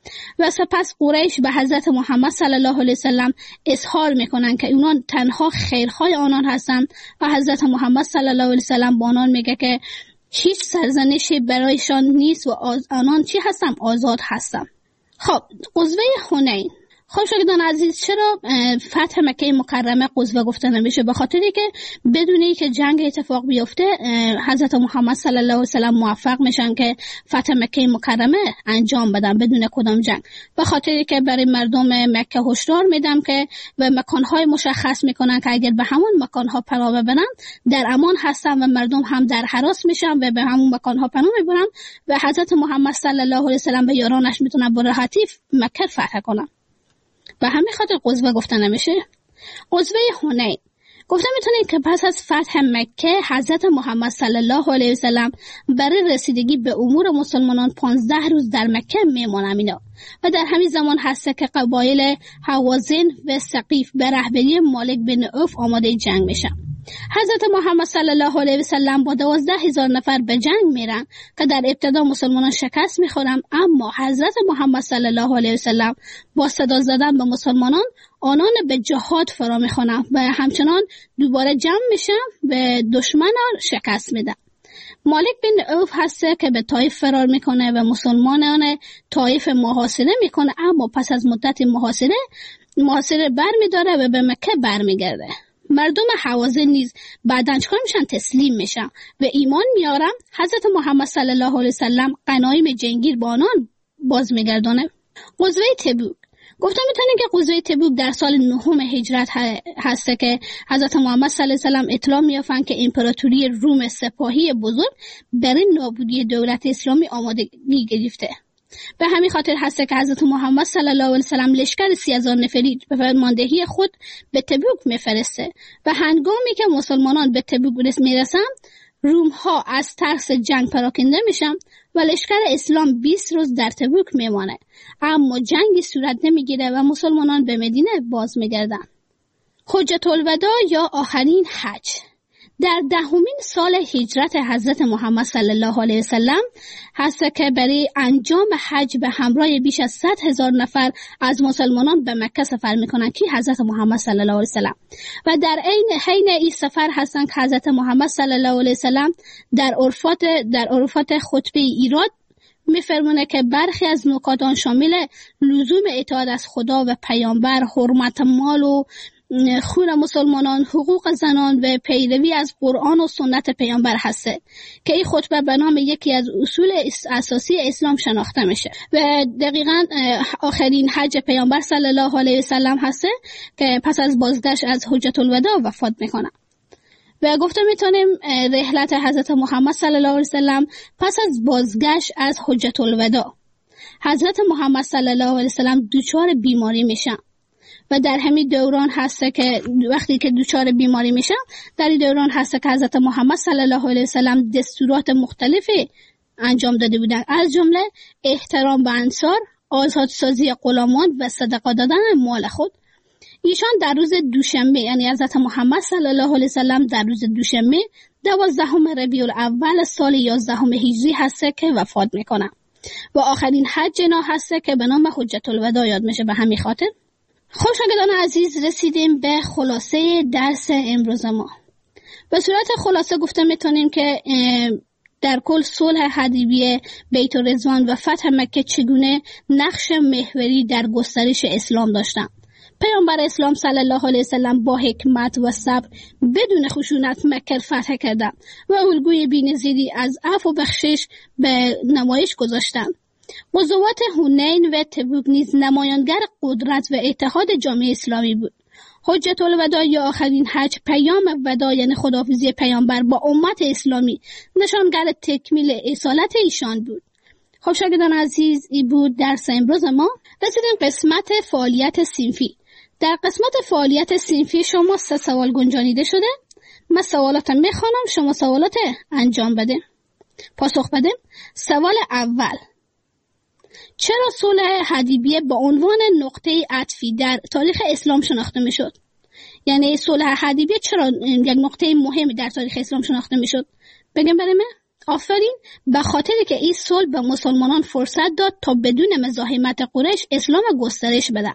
S2: و سپس قریش به حضرت محمد صلی الله علیه وسلم اظهار میکنن که اونان تنها خیرهای آنان هستند و حضرت محمد صلی الله علیه وسلم با آنان میگه که هیچ سرزنشی برایشان نیست و آنان چی هستن؟ آزاد هستن. خب غزوه حنین، خب شاگردان عزیز، چرا فتح مکه مکرمه غزوه گفته نمیشه؟ به خاطری که بدونی که جنگ اتفاق بیفته حضرت محمد صلی الله علیه وسلم موفق میشن که فتح مکه مکرمه انجام بدن بدون کدام جنگ. به خاطری که برای مردم مکه هشدار میدم که به مکانهای مشخص میکنن که اگر به همون مکانها پناه ببرن در امان هستن و مردم هم در هراس میشن و به همون مکانها پناه میبرن و حضرت محمد صلی الله علیه وسلم و یارانش میتونن با راحتی مکه فتح کنن. به همین خاطر غزوه گفته نمیشه. غزوه حنین گفته میتونید که پس از فتح مکه حضرت محمد صلی الله علیه وسلم برای رسیدگی به امور مسلمانان 15 روز در مکه میمونن اینا و در همین زمان هست که قبایل حوازن و ثقیف به رهبری مالک بن عوف آماده جنگ میشن. حضرت محمد صلی الله علیه وسلم با 12,000 نفر به جنگ میرن که در ابتدا مسلمانان شکست میخورن، اما حضرت محمد صلی الله علیه وسلم با صدا زدن به مسلمانان آنان به جهاد فرا میخوانن و همچنان دوباره جمع میشن به دشمن شکست میدن. مالک بن عوف هست که به طایف فرار میکنه و مسلمانان طایف محاصره میکنه، اما پس از مدت محاصره برمیداره و به مکه برمیگرده. مردم حوازن نیز بعداً چکار میشن؟ تسلیم میشن و ایمان میارن. حضرت محمد صلی الله علیه وسلم غنایم جنگی با آنان باز میگردانه. غزوه تبوک گفتم میتونیم که غزوه تبوک در سال 9 هجرت هست که حضرت محمد صلی الله علیه وسلم اطلاع میافن که امپراتوری روم سپاهی بزرگ برای نابودی دولت اسلامی آمادگی گرفته. به همین خاطر هست که حضرت محمد صلی الله علیه وسلم لشکر 30,000 نفری به فرماندهی خود به تبوک میفرسته و هنگامی که مسلمانان به تبوک میرسن روم ها از ترس جنگ پراکنده میشن و لشکر اسلام 20 روز در تبوک میمانه، اما جنگی صورت نمیگیره و مسلمانان به مدینه باز میگردن. حجة الوداع یا آخرین حج در 10مین سال هجرت حضرت محمد صلی الله علیه وسلم هست که برای انجام حج به همراه بیش از 100,000 نفر از مسلمانان به مکه سفر میکنن که حضرت محمد صلی الله علیه وسلم و در حین این سفر هستن که حضرت محمد صلی الله علیه وسلم در عرفات خطبه ایراد میفرمونه که برخی از نکات آن شامل لزوم اطاعت از خدا و پیامبر، حرمت مال و خون مسلمانان، حقوق زنان و پیروی از قرآن و سنت پیامبر هسته که این خطبه به نام یکی از اصول اساسی اسلام شناخته میشه و دقیقاً آخرین حج پیامبر صلی الله علیه وسلم هسته که پس از بازگشت از حجة الوداع وفات میکنه. و گفته میتونیم رحلت حضرت محمد صلی الله علیه وسلم پس از بازگشت از حجة الوداع حضرت محمد صلی الله علیه وسلم دچار بیماری میشن و در همین دوران هست که وقتی که دچار بیماری میشن در این دوران هست که حضرت محمد صلی الله علیه وسلم دستورات مختلفی انجام داده بودن، از جمله احترام به انصار، آزادسازی غلامان و صدقه دادن مال خود. ایشان در روز دوشنبه، یعنی حضرت محمد صلی الله علیه وسلم در روز دوشنبه 12 ربیع الاول سال 11 هجری هست که وفات میکنن و آخرین حج اینا هست که به نام حجة الوداع یاد میشه. به همین خاطر خب شاگردان عزیز رسیدیم به خلاصه درس امروز ما. به صورت خلاصه گفته میتونیم که در کل صلح حدیبیه، بیت الرضوان و فتح مکه چگونه نقش محوری در گسترش اسلام داشتند. پیامبر اسلام صلی الله علیه وسلم با حکمت و صبر بدون خشونت مکه فتح کردند و الگوی بی‌نظیری از عفو و بخشش به نمایش گذاشتند. غزوات حنین و تبوک نیز نمایانگر قدرت و اتحاد جامعه اسلامی بود. حجة الوداع یا آخرین حج پیام وداع یعنی خداحافظی پیامبر با امت اسلامی نشانگر تکمیل اصالت ایشان بود. خب شاگردان عزیز، این بود درس امروز ما. رسیدیم قسمت فعالیت صنفی. در قسمت فعالیت صنفی شما 3 سوال گنجانیده شده. من سوالات میخوانم، شما سوالات انجام بده، پاسخ بده. سوال اول: چرا صلح حدیبیه با عنوان نقطه عطفی در تاریخ اسلام شناخته میشد؟ یعنی صلح حدیبیه چرا یک نقطه مهمی در تاریخ اسلام شناخته میشد؟ بگم برای من؟
S3: آفرین، به خاطری که این صلح به مسلمانان فرصت داد تا بدون مزاحمت قریش اسلام گسترش بده.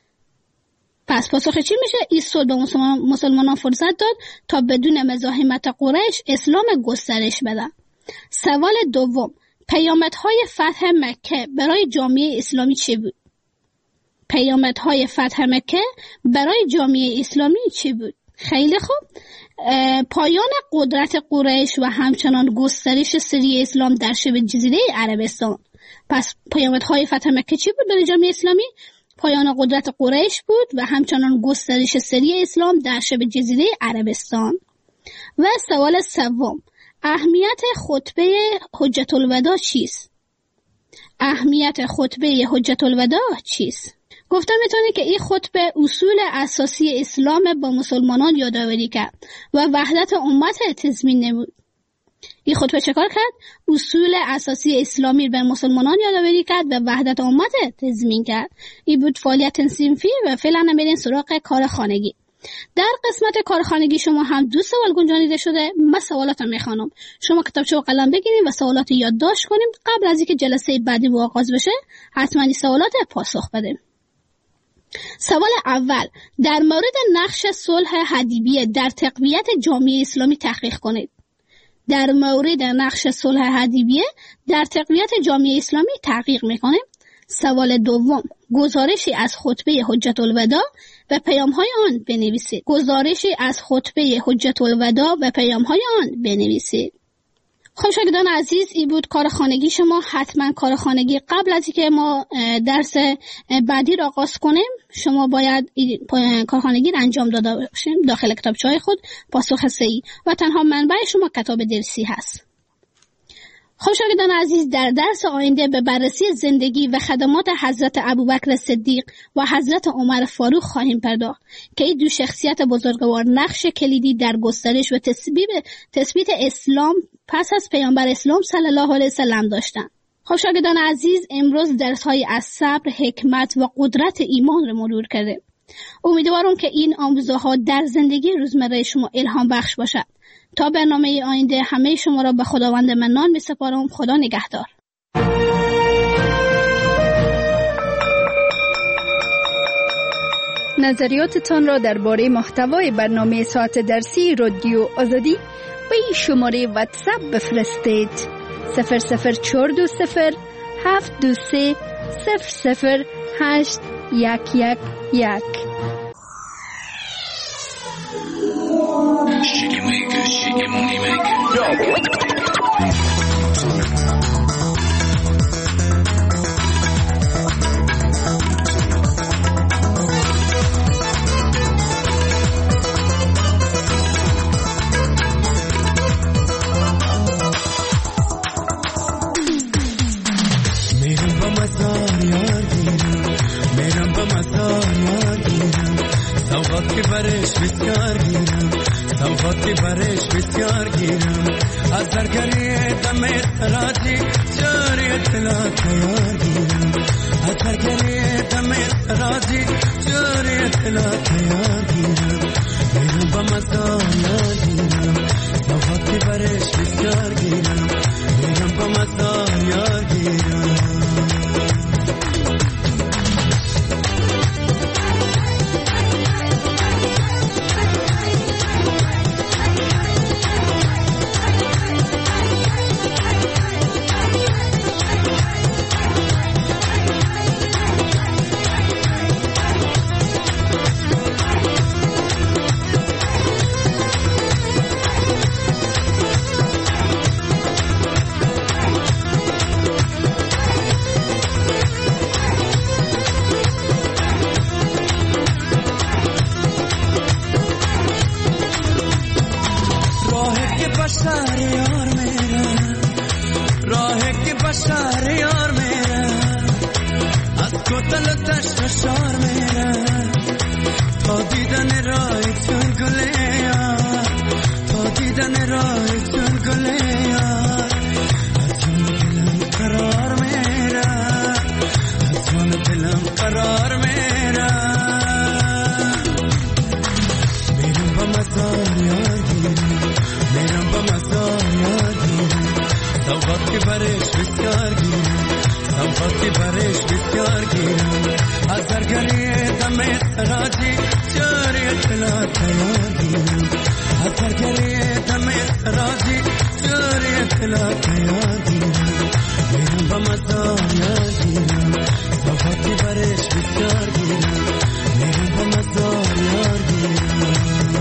S3: پس پاسخ چی میشه؟ این صلح به مسلمانان فرصت داد تا بدون مزاحمت قریش اسلام گسترش بده. سوال دوم، پیامدهای فتح مکه برای جامعه اسلامی چی بود؟ پیامدهای فتح مکه برای جامعه اسلامی چی بود؟ خیلی خوب. پایان قدرت قریش و همچنان گسترش سری اسلام در شبه جزیره عربستان. پس پیامدهای فتح مکه چی بود برای جامعه اسلامی؟ پایان قدرت قریش بود و همچنان گسترش سری اسلام در شبه جزیره عربستان. و سوال سوم، اهمیت خطبه حجت الوداع چیست؟ اهمیت خطبه حجت الوداع چیست؟ گفتم میتونه که این خطبه اصول اساسی اسلام با مسلمانان یادآوری کرد و وحدت امت تضمین نمود. این خطبه چکار کرد؟ اصول اساسی اسلامی به مسلمانان یادآوری کرد و وحدت امت تضمین کرد. این بود فعالیت تنظیمی و فعلا بریم سراغ کار خانگی. در قسمت کارخانگی شما هم 2 سوال گنجانیده شده. من سوالاتو میخوانم، شما کتابچه و قلم بگیرید و سوالات یادداشت کنیم. قبل از اینکه جلسه بعدی آغاز بشه حتما این سوالات پاسخ بدیم. سوال اول، در مورد نقش صلح حدیبیه در تقویت جامعه اسلامی تحقیق کنید. در مورد نقش صلح حدیبیه در تقویت جامعه اسلامی تحقیق میکنیم. سوال دوم، گزارشی از خطبه حجت الوداع و پیام‌های آن بنویسید. گزارشی از خطبه حجت الوداع و پیام‌های آن بنویسید. خب شاگردان عزیز، این بود کار خانگی شما. حتما کار خانگی قبل از اینکه ما درس بعدی را آغاز کنیم شما باید کار خانگی را انجام داده باشیم داخل کتابچه‌های خود. پاسخ صحیح و تنها منبع شما کتاب درسی هست. خب شاگردان عزیز، در درس آینده به بررسی زندگی و خدمات حضرت ابوبکر صدیق و حضرت عمر فاروق خواهیم پرداخت که این 2 شخصیت بزرگوار نقش کلیدی در گسترش و تثبیت اسلام پس از پیامبر اسلام صلی الله علیه و سلم داشتند. خب شاگردان عزیز، امروز درس‌های از صبر، حکمت و قدرت ایمان را مرور کرده. امیدوارم که این آموزه‌ها در زندگی روزمره شما الهام بخش باشد. تا برنامه آینده همه شما را به خداوند منان می سپارم. خدا نگهدار.
S1: نظریاتتان را درباره محتوای برنامه ساعت درسی رادیو آزادی به این شماره واتساپ بفرستید: 00420 723 00811.
S4: Shiggy money maker.
S5: سوقاتی برش بسیار گیرم از درگری دم اطلاعاتی جاری اطلاعات تیار گیرم از درگری دم اطلاعاتی جاری اطلاعات تیار گیرم میرم با مزار یار گیرم سوقاتی برش بسیار گیرم میرم با مزار یار گیرم تراجی جاری اطلاع تیار گیرم از سرگری دم تراجی جاری اطلاع تیار گیرم میرم با مزار یار گیرم صفاتی برش بسیار گیرم میرم با مزار یار گیرم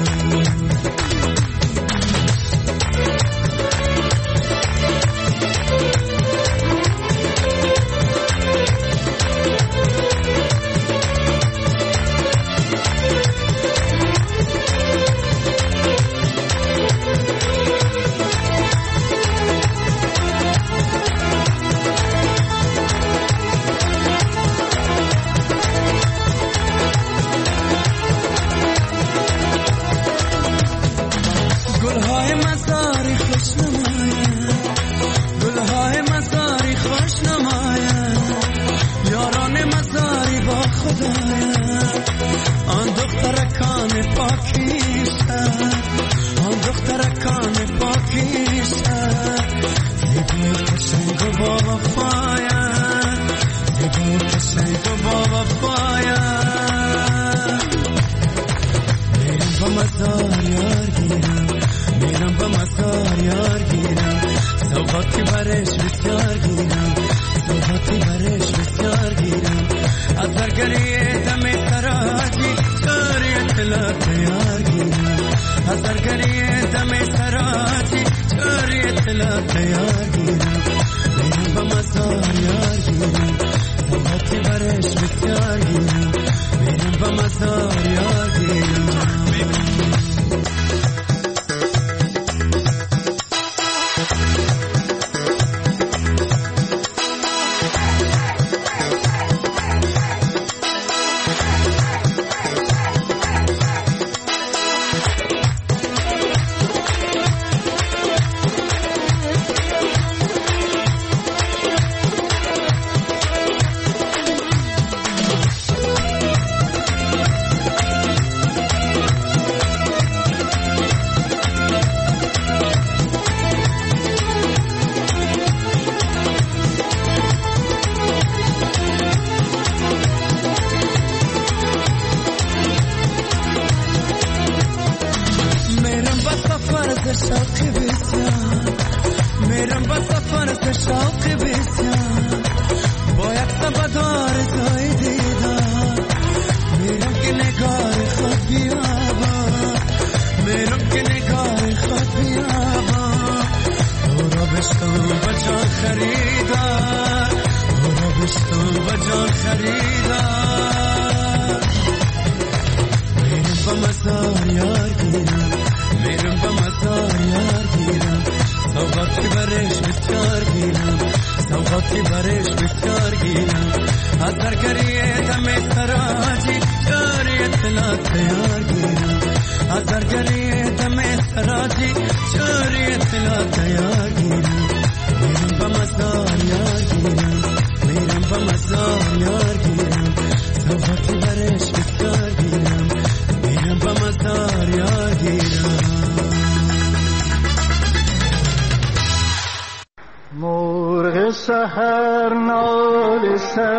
S6: سحر نال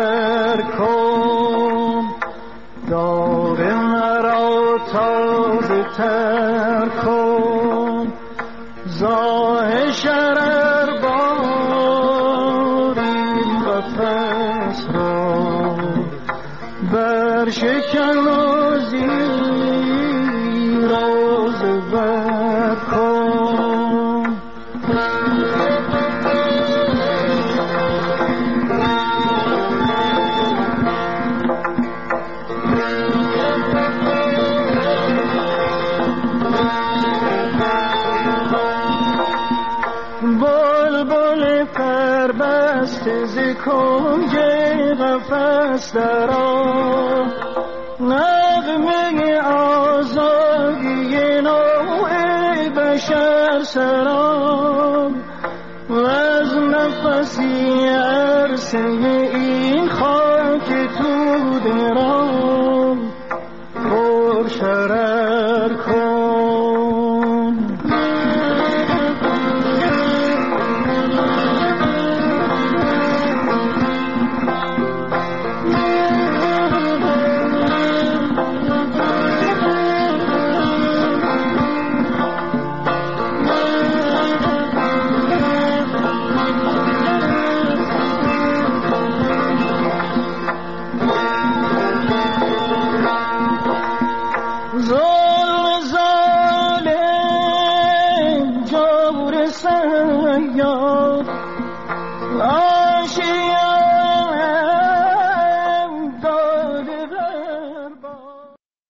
S6: سر کن داغ مرا تازه تر کن زاه شرر باری قفس را بر شکن و زیر و زبر کن ز کنج قفس درآ نغمه آزادی نوع بشر سرا و از نفسی عرصه